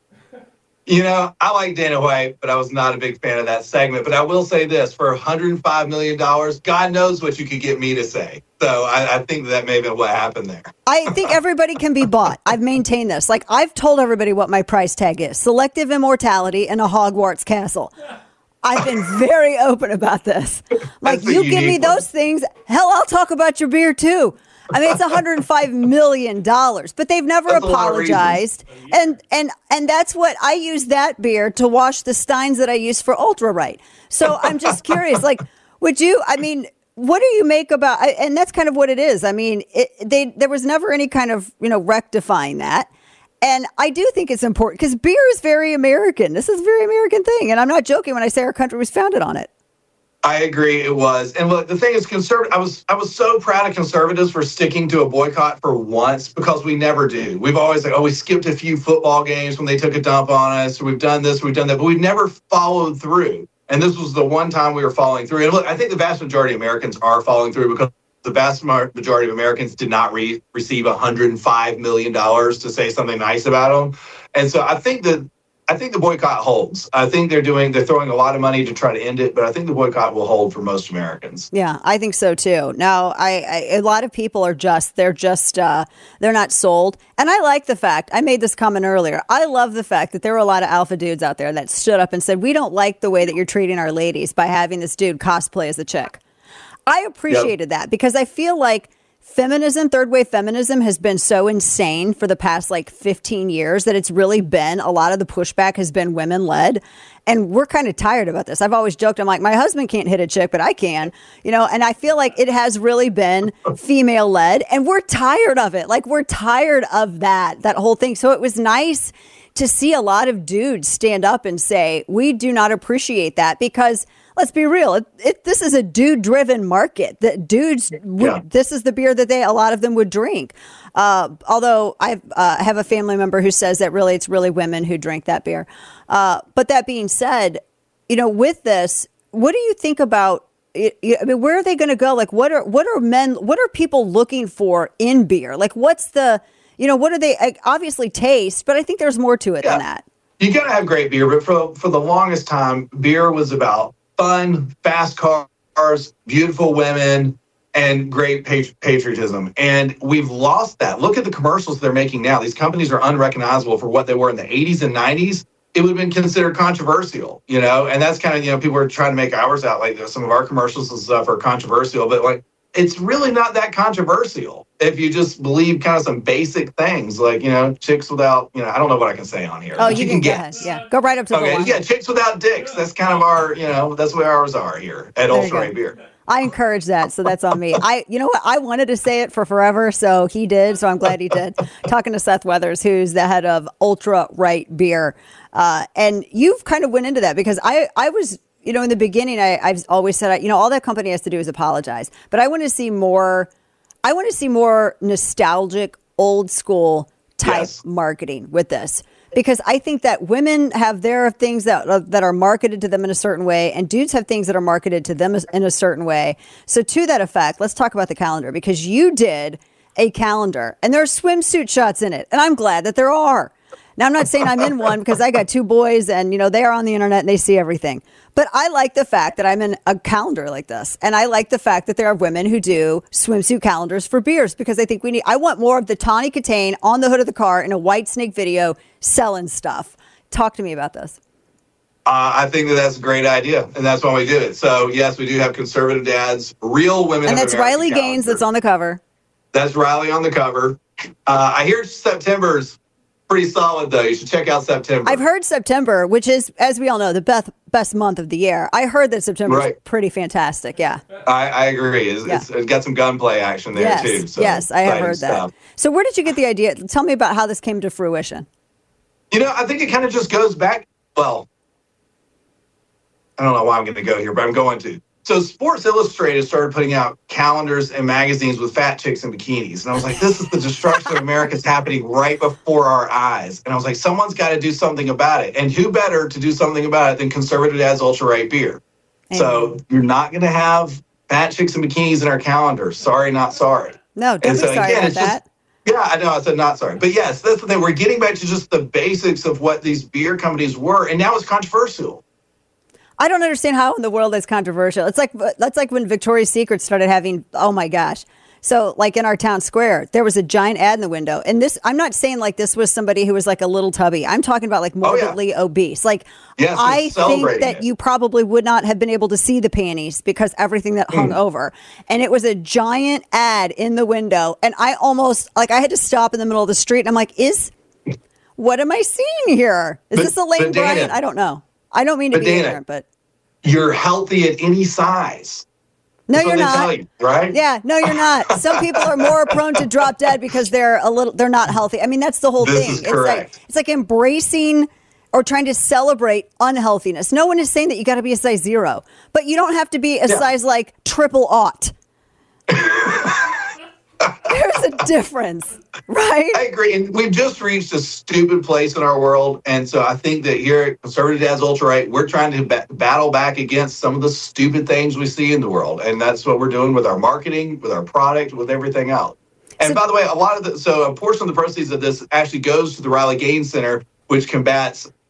You know, I like Dana White, but I was not a big fan of that segment. But I will say this, for one hundred five million dollars, God knows what you could get me to say. So I, I think that may have been what happened there. I think everybody can be bought. I've maintained this. Like, I've told everybody what my price tag is. Selective immortality and a Hogwarts castle. I've been very open about this. Like, That's a you give me unique one. those things, hell, I'll talk about your beer too. I mean, it's one hundred five million dollars, but they've never That's a lot of apologized. And and and that's what I use that beer to wash the steins that I use for Ultra Right. So I'm just curious, like, would you, I mean, what do you make about, and that's kind of what it is. I mean, it, they there was never any kind of, you know, rectifying that. And I do think it's important because beer is very American. This is a very American thing. And I'm not joking when I say our country was founded on it. I agree, it was. And look, the thing is, conservative. I was I was so proud of conservatives for sticking to a boycott for once, because we never do. We've always like, oh, we skipped a few football games when they took a dump on us. Or we've done this, we've done that, but we've never followed through. And this was the one time we were following through. And look, I think the vast majority of Americans are following through, because the vast majority of Americans did not re- receive one hundred five million dollars to say something nice about them. And so I think that I think the boycott holds. I think they're doing, they're throwing a lot of money to try to end it, but I think the boycott will hold for most Americans. Yeah, I think so too. Now, I, I a lot of people are just, they're just, uh, they're not sold. And I like the fact, I made this comment earlier, I love the fact that there were a lot of alpha dudes out there that stood up and said, we don't like the way that you're treating our ladies by having this dude cosplay as a chick. I appreciated yep. that because I feel like feminism, third wave feminism has been so insane for the past like fifteen years that it's really been, a lot of the pushback has been women led. And we're kind of tired about this. I've always joked, I'm like, my husband can't hit a chick, but I can, you know, and I feel like it has really been female led and we're tired of it. Like we're tired of that, that whole thing. So it was nice to see a lot of dudes stand up and say, we do not appreciate that because let's be real. It, it, this is a dude-driven market. That dudes, would, yeah. this is the beer that they, a lot of them would drink. Uh, although I uh, have a family member who says that really, it's really women who drink that beer. Uh, but that being said, you know, with this, what do you think about? It, I mean, where are they going to go? Like, what are what are men? What are people looking for in beer? Like, what's the, you know, what are they? Like, obviously, taste, but I think there's more to it yeah. than that. You got to have great beer, but for for the longest time, beer was about fun, fast cars, beautiful women, and great pat- patriotism. And we've lost that. Look at the commercials they're making now. These companies are unrecognizable for what they were in the eighties and nineties. It would have been considered controversial, you know? And that's kind of, you know, people are trying to make ours out like some of our commercials and stuff are controversial, but like, it's really not that controversial if you just believe kind of some basic things like, you know, chicks without, you know, I don't know what I can say on here. Oh, you, you can, can get. Yeah, go right up to okay, the line. Yeah, chicks without dicks. That's kind of our, you know, that's where ours are here at Ultra Right Beer. I encourage that, so that's on me. I, you know what, I wanted to say it for forever, so he did, so I'm glad he did. Talking to Seth Weathers, who's the head of Ultra Right Beer. Uh, and you've kind of went into that because I, I was... You know, in the beginning, I, I've always said, you know, all that company has to do is apologize. But I want to see more, I want to see more nostalgic, old school type yes. marketing with this. Because I think that women have their things that, uh, that are marketed to them in a certain way, and dudes have things that are marketed to them in a certain way. So to that effect, let's talk about the calendar. Because you did a calendar, and there are swimsuit shots in it. And I'm glad that there are. Now, I'm not saying I'm in one because I got two boys and, you know, they are on the internet and they see everything. But I like the fact that I'm in a calendar like this. And I like the fact that there are women who do swimsuit calendars for beers because I think we need, I want more of the Tawny Katane on the hood of the car in a White Snake video selling stuff. Talk to me about this. Uh, I think that that's a great idea. And that's why we did it. So, yes, we do have conservative dads, real women. And that's Riley calendar. Gaines that's on the cover. That's Riley on the cover. Uh, I hear September's pretty solid, though. You should check out September. I've heard September, which is, as we all know, the best best month of the year. I heard that September is right. pretty fantastic. Yeah, I, I agree. It's, yeah. it's, it's got some gunplay action there yes. too. So yes, I have heard stuff. that. So, where did you get the idea? Tell me about how this came to fruition. You know, I think it kind of just goes back. Well, I don't know why I'm going to go here, but I'm going to. So Sports Illustrated started putting out calendars and magazines with fat chicks in bikinis. And I was like, this is the destruction of America is happening right before our eyes. And I was like, someone's got to do something about it. And who better to do something about it than Conservative Dad's Ultra Right Beer? Amen. So you're not going to have fat chicks in bikinis in our calendar. Sorry, not sorry. No, don't and be so, sorry again, about that. Just, yeah, I know. I said not sorry. But yes, that's the thing. We're getting back to just the basics of what these beer companies were. And now it's controversial. I don't understand how in the world that's controversial. It's like that's like when Victoria's Secret started having, oh my gosh. So like in our town square, there was a giant ad in the window. And this, I'm not saying like this was somebody who was like a little tubby. I'm talking about like morbidly oh, yeah. obese. Like yes, I think that it. you probably would not have been able to see the panties because everything that hung mm. over. And it was a giant ad in the window. And I almost like I had to stop in the middle of the street. And I'm like, is, what am I seeing here? Is but, this Elaine Bryant? I don't know. I don't mean to but be Dana, ignorant, but you're healthy at any size. No, That's you're what not. They tell you, right? Yeah, no, you're not. Some people are more prone to drop dead because they're a little, they're not healthy. I mean, that's the whole this thing. Is it's correct. like it's like embracing or trying to celebrate unhealthiness. No one is saying that you got to be a size zero, but you don't have to be a yeah. size like triple aught. There's a difference, right? I agree. And we've just reached a stupid place in our world. And so I think that here at Conservative Dad's Ultra Right, we're trying to ba- battle back against some of the stupid things we see in the world. And that's what we're doing with our marketing, with our product, with everything else. And so, by the way, a lot of the, so a portion of the proceeds of this actually goes to the Riley Gaines Center, which combats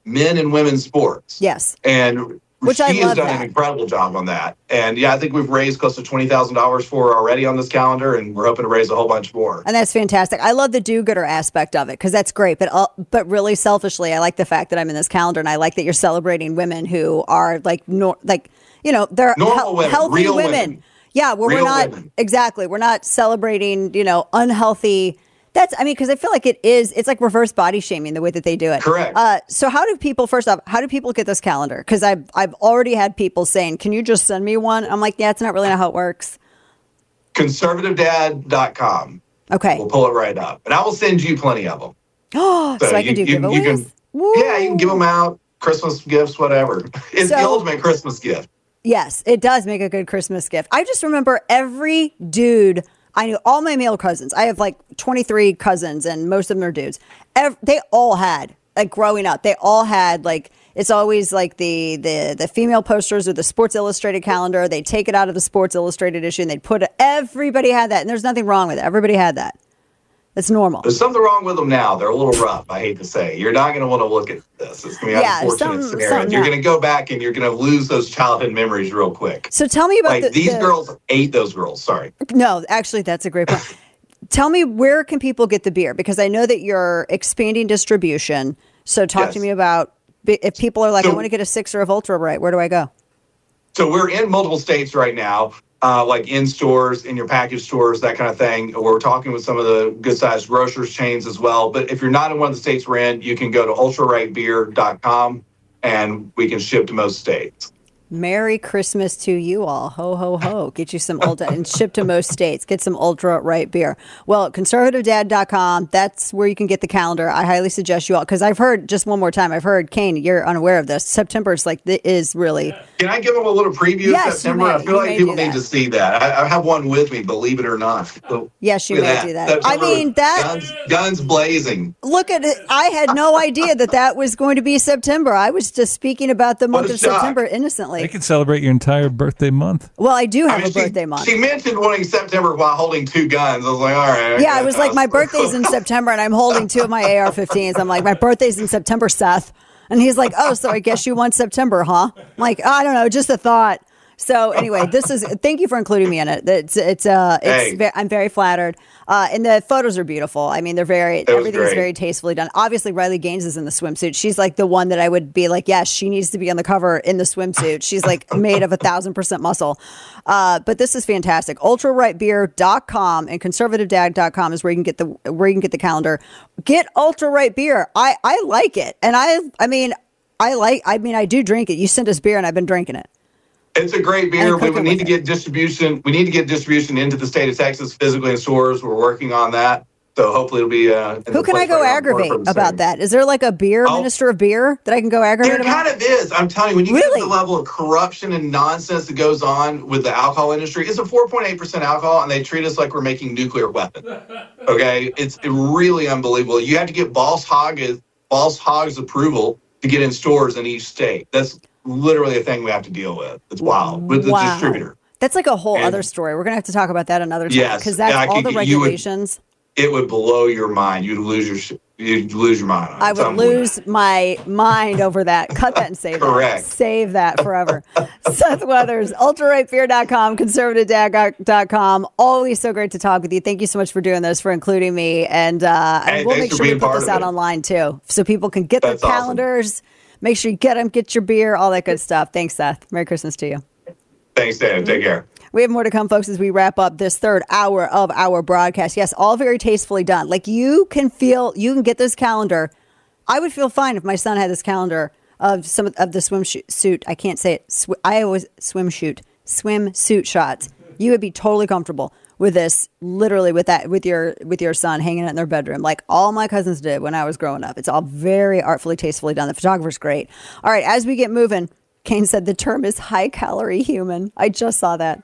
men and women's sports. Yes. And Which she I has love done that. an incredible job on that. And yeah, I think we've raised close to twenty thousand dollars for her already on this calendar, and we're hoping to raise a whole bunch more. And that's fantastic. I love the do-gooder aspect of it because that's great. But uh, but really selfishly, I like the fact that I'm in this calendar, and I like that you're celebrating women who are like nor- like you know they're Normal hel- women, healthy real women. women. Yeah, where Real we're not women. exactly we're not celebrating you know unhealthy. That's, I mean, because I feel like it is, it's like reverse body shaming the way that they do it. Correct. Uh, so how do people, first off, how do people get this calendar? Because I've, I've already had people saying, can you just send me one? I'm like, yeah, it's not really how it works. conservative dad dot com. Okay. We'll pull it right up. And I will send you plenty of them. Oh, so, I can do you, giveaways? you can, yeah, you can give them out, Christmas gifts, whatever. It's the So- ultimate Christmas gift. Yes, it does make a good Christmas gift. I just remember every dude, I knew all my male cousins. I have like twenty-three cousins and most of them are dudes. Ev- they all had, like growing up, they all had like, it's always like the, the, the female posters or the Sports Illustrated calendar. They'd take it out of the Sports Illustrated issue and they'd put it, everybody had that. And there's nothing wrong with it. Everybody had that. It's normal. There's something wrong with them now. They're a little rough, I hate to say. You're not going to want to look at this. It's going to be Yeah, an unfortunate some- scenario. something You're not- going to go back and you're going to lose those childhood memories real quick. So tell me about like the, these the- girls ate those girls. Sorry. No, actually, that's a great point. Tell me, where can people get the beer? Because I know that you're expanding distribution. So talk to Yes. me about bi- if people are like, So- I want to get a sixer of Ultra Right. Where do I go? So we're in multiple states right now, uh, like in stores, in your package stores, that kind of thing. We're talking with some of the good sized grocers chains as well. But if you're not in one of the states we're in, you can go to ultra right beer dot com and we can ship to most states. Merry Christmas to you all. Ho, ho, ho. Get you some Ultra and ship to most states. Get some Ultra Right beer. Well, conservative dad dot com, that's where you can get the calendar. I highly suggest you all, because I've heard, just one more time, I've heard, Kane, you're unaware of this. September is like, it is really. Can I give them a little preview Yes, you of September? may. I feel You like may people do need that. to see that. I, I have one with me, believe it or not. So Yes, you look may at do that. I September mean, with that. Guns, guns blazing. Look at it. I had no idea that that was going to be September. I was just speaking about the month a of shock. September innocently. They can celebrate your entire birthday month. Well, I do have I mean, a birthday month. She mentioned wanting September while holding two guns. I was like, all right. Yeah, I was like, my birthday's in September, and I'm holding two of my A R fifteens. I'm like, my birthday's in September, Seth. And he's like, oh, so I guess you want September, huh? I'm like, I don't know, just a thought. So anyway, this is, thank you for including me in it. It's, it's, uh, it's, Hey. ve- I'm very flattered. Uh, and the photos are beautiful. I mean, they're very, was everything's great. very tastefully done. Obviously, Riley Gaines is in the swimsuit. She's like the one that I would be like, yes, she needs to be on the cover in the swimsuit. She's like made of a thousand percent muscle. Uh, but this is fantastic. ultra right beer dot com and conservative dad dot com is where you can get the, where you can get the calendar. Get Ultra Right beer. I, I like it. And I, I mean, I like, I mean, I do drink it. You sent us beer and I've been drinking it. It's a great beer. And We cooking would need with to get distribution. We need to get distribution into the state of Texas physically in stores. We're working on that. So hopefully it'll be. Uh, in Who the can I place go right around the corner aggravate from the about same. that? Is there like a beer, Oh. minister of beer that I can go aggravate There about? kind of is. I'm telling you, when you Really? get to the level of corruption and nonsense that goes on with the alcohol industry, it's a four point eight percent alcohol, and they treat us like we're making nuclear weapons. Okay, it's really unbelievable. You have to get Boss Hog, Boss Hog's approval to get in stores in each state. That's literally a thing we have to deal with. It's wild with the Wow. distributor. That's like a whole And- other story. We're going to have to talk about that another time Yes, because that's and I all could the get- you would- regulations. It would blow your mind. You'd lose your sh- you'd lose your mind. on it. I It's would unbelievable. lose my mind over that. Cut that and save Correct. that. Save that forever. Seth Weathers, ultra right beer dot com, conservative dad dot com. Always so great to talk with you. Thank you so much for doing this, for including me. And, uh, Hey, and we'll thanks make for sure we being put part this of out it. online too so people can get That's their awesome. calendars. Make sure you get them, get your beer, all that good stuff. Thanks, Seth. Merry Christmas to you. Thanks, Dan. Take care. We have more to come, folks, as we wrap up this third hour of our broadcast. Yes, all very tastefully done. Like you can feel, you can get this calendar. I would feel fine if my son had this calendar of some of the swimsuit. I can't say it. Sw- I always swimsuit, swimsuit shots. You would be totally comfortable with this, literally with that, with your with your son hanging out in their bedroom, like all my cousins did when I was growing up. It's all very artfully, tastefully done. The photographer's great. All right, as we get moving, Kane said the term is high calorie human. I just saw that.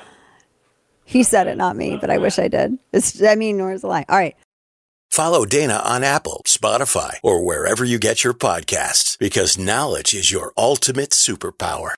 He said it, not me, but I wish I did. It's, I mean, nor is a lie. All right. Follow Dana on Apple, Spotify, or wherever you get your podcasts, because knowledge is your ultimate superpower.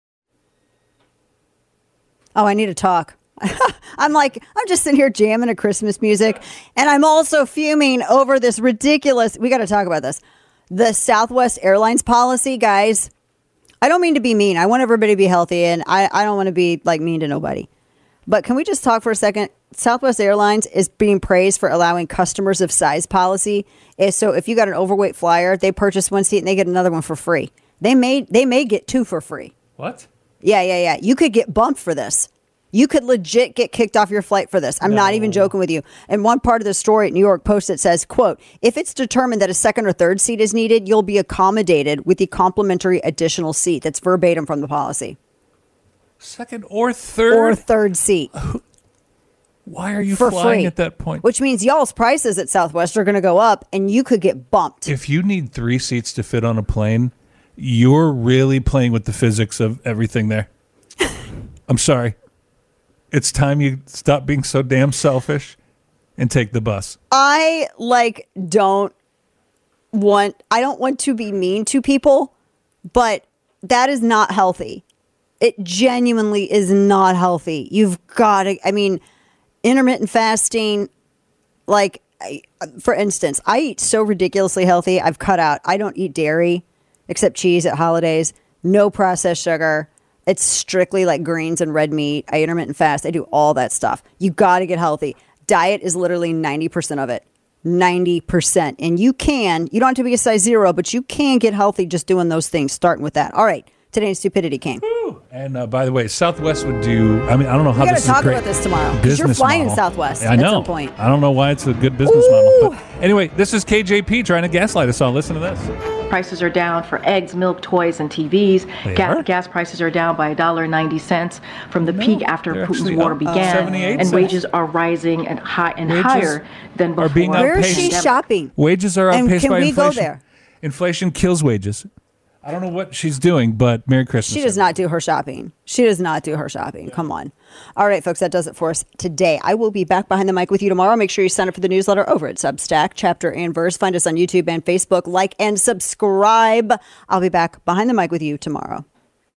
Oh, I need to talk. I'm like, I'm just sitting here jamming to Christmas music, and I'm also fuming over this ridiculous, we got to talk about this. The Southwest Airlines policy, guys, I don't mean to be mean. I want everybody to be healthy, and I, I don't want to be like mean to nobody. But can we just talk for a second? Southwest Airlines is being praised for allowing customers of size policy. So if you got an overweight flyer, they purchase one seat and they get another one for free. They may they may get two for free. What? Yeah, yeah, yeah. You could get bumped for this. You could legit get kicked off your flight for this. I'm no. not even joking with you. And one part of the story at New York Post, it says, quote, if it's determined that a second or third seat is needed, you'll be accommodated with the complimentary additional seat. That's verbatim from the policy. Second or third? Or third seat. Why are you for flying free, at that point? Which means y'all's prices at Southwest are going to go up and you could get bumped. If you need three seats to fit on a plane, you're really playing with the physics of everything there. I'm sorry. It's time you stop being so damn selfish and take the bus. I like don't want I don't want to be mean to people, but that is not healthy. It genuinely is not healthy. You've got to, I mean, intermittent fasting, like, I, for instance, I eat so ridiculously healthy. I've cut out, I don't eat dairy except cheese at holidays, no processed sugar. It's strictly like greens and red meat. I intermittent fast. I do all that stuff. You got to get healthy. Diet is literally ninety percent of it. ninety percent. And you can, you don't have to be a size zero, but you can get healthy just doing those things, starting with that. All right. Today's stupidity came. And uh, by the way, Southwest would do, I mean, I don't know how we this is talk great about this tomorrow because you're flying model. Southwest I know. at some point. I don't know why it's a good business Ooh. model. But anyway, this is K J P trying to gaslight us all. Listen to this. Prices are down for eggs, milk, toys, and T Vs. They Ga- are? Gas prices are down by one dollar and ninety cents from the No, peak after they're Putin's actually war up, uh, began, seventy-eight and cents. wages are rising and high and Wages higher than before. are being Where is outpaced. she shopping? Wages are And outpaced can by we go inflation. there? Inflation kills wages. I don't know what she's doing, but Merry Christmas. She does not do her shopping. She does not do her shopping. Come on. All right, folks, that does it for us today. I will be back behind the mic with you tomorrow. Make sure you sign up for the newsletter over at Substack, Chapter and Verse. Find us on YouTube and Facebook. Like and subscribe. I'll be back behind the mic with you tomorrow.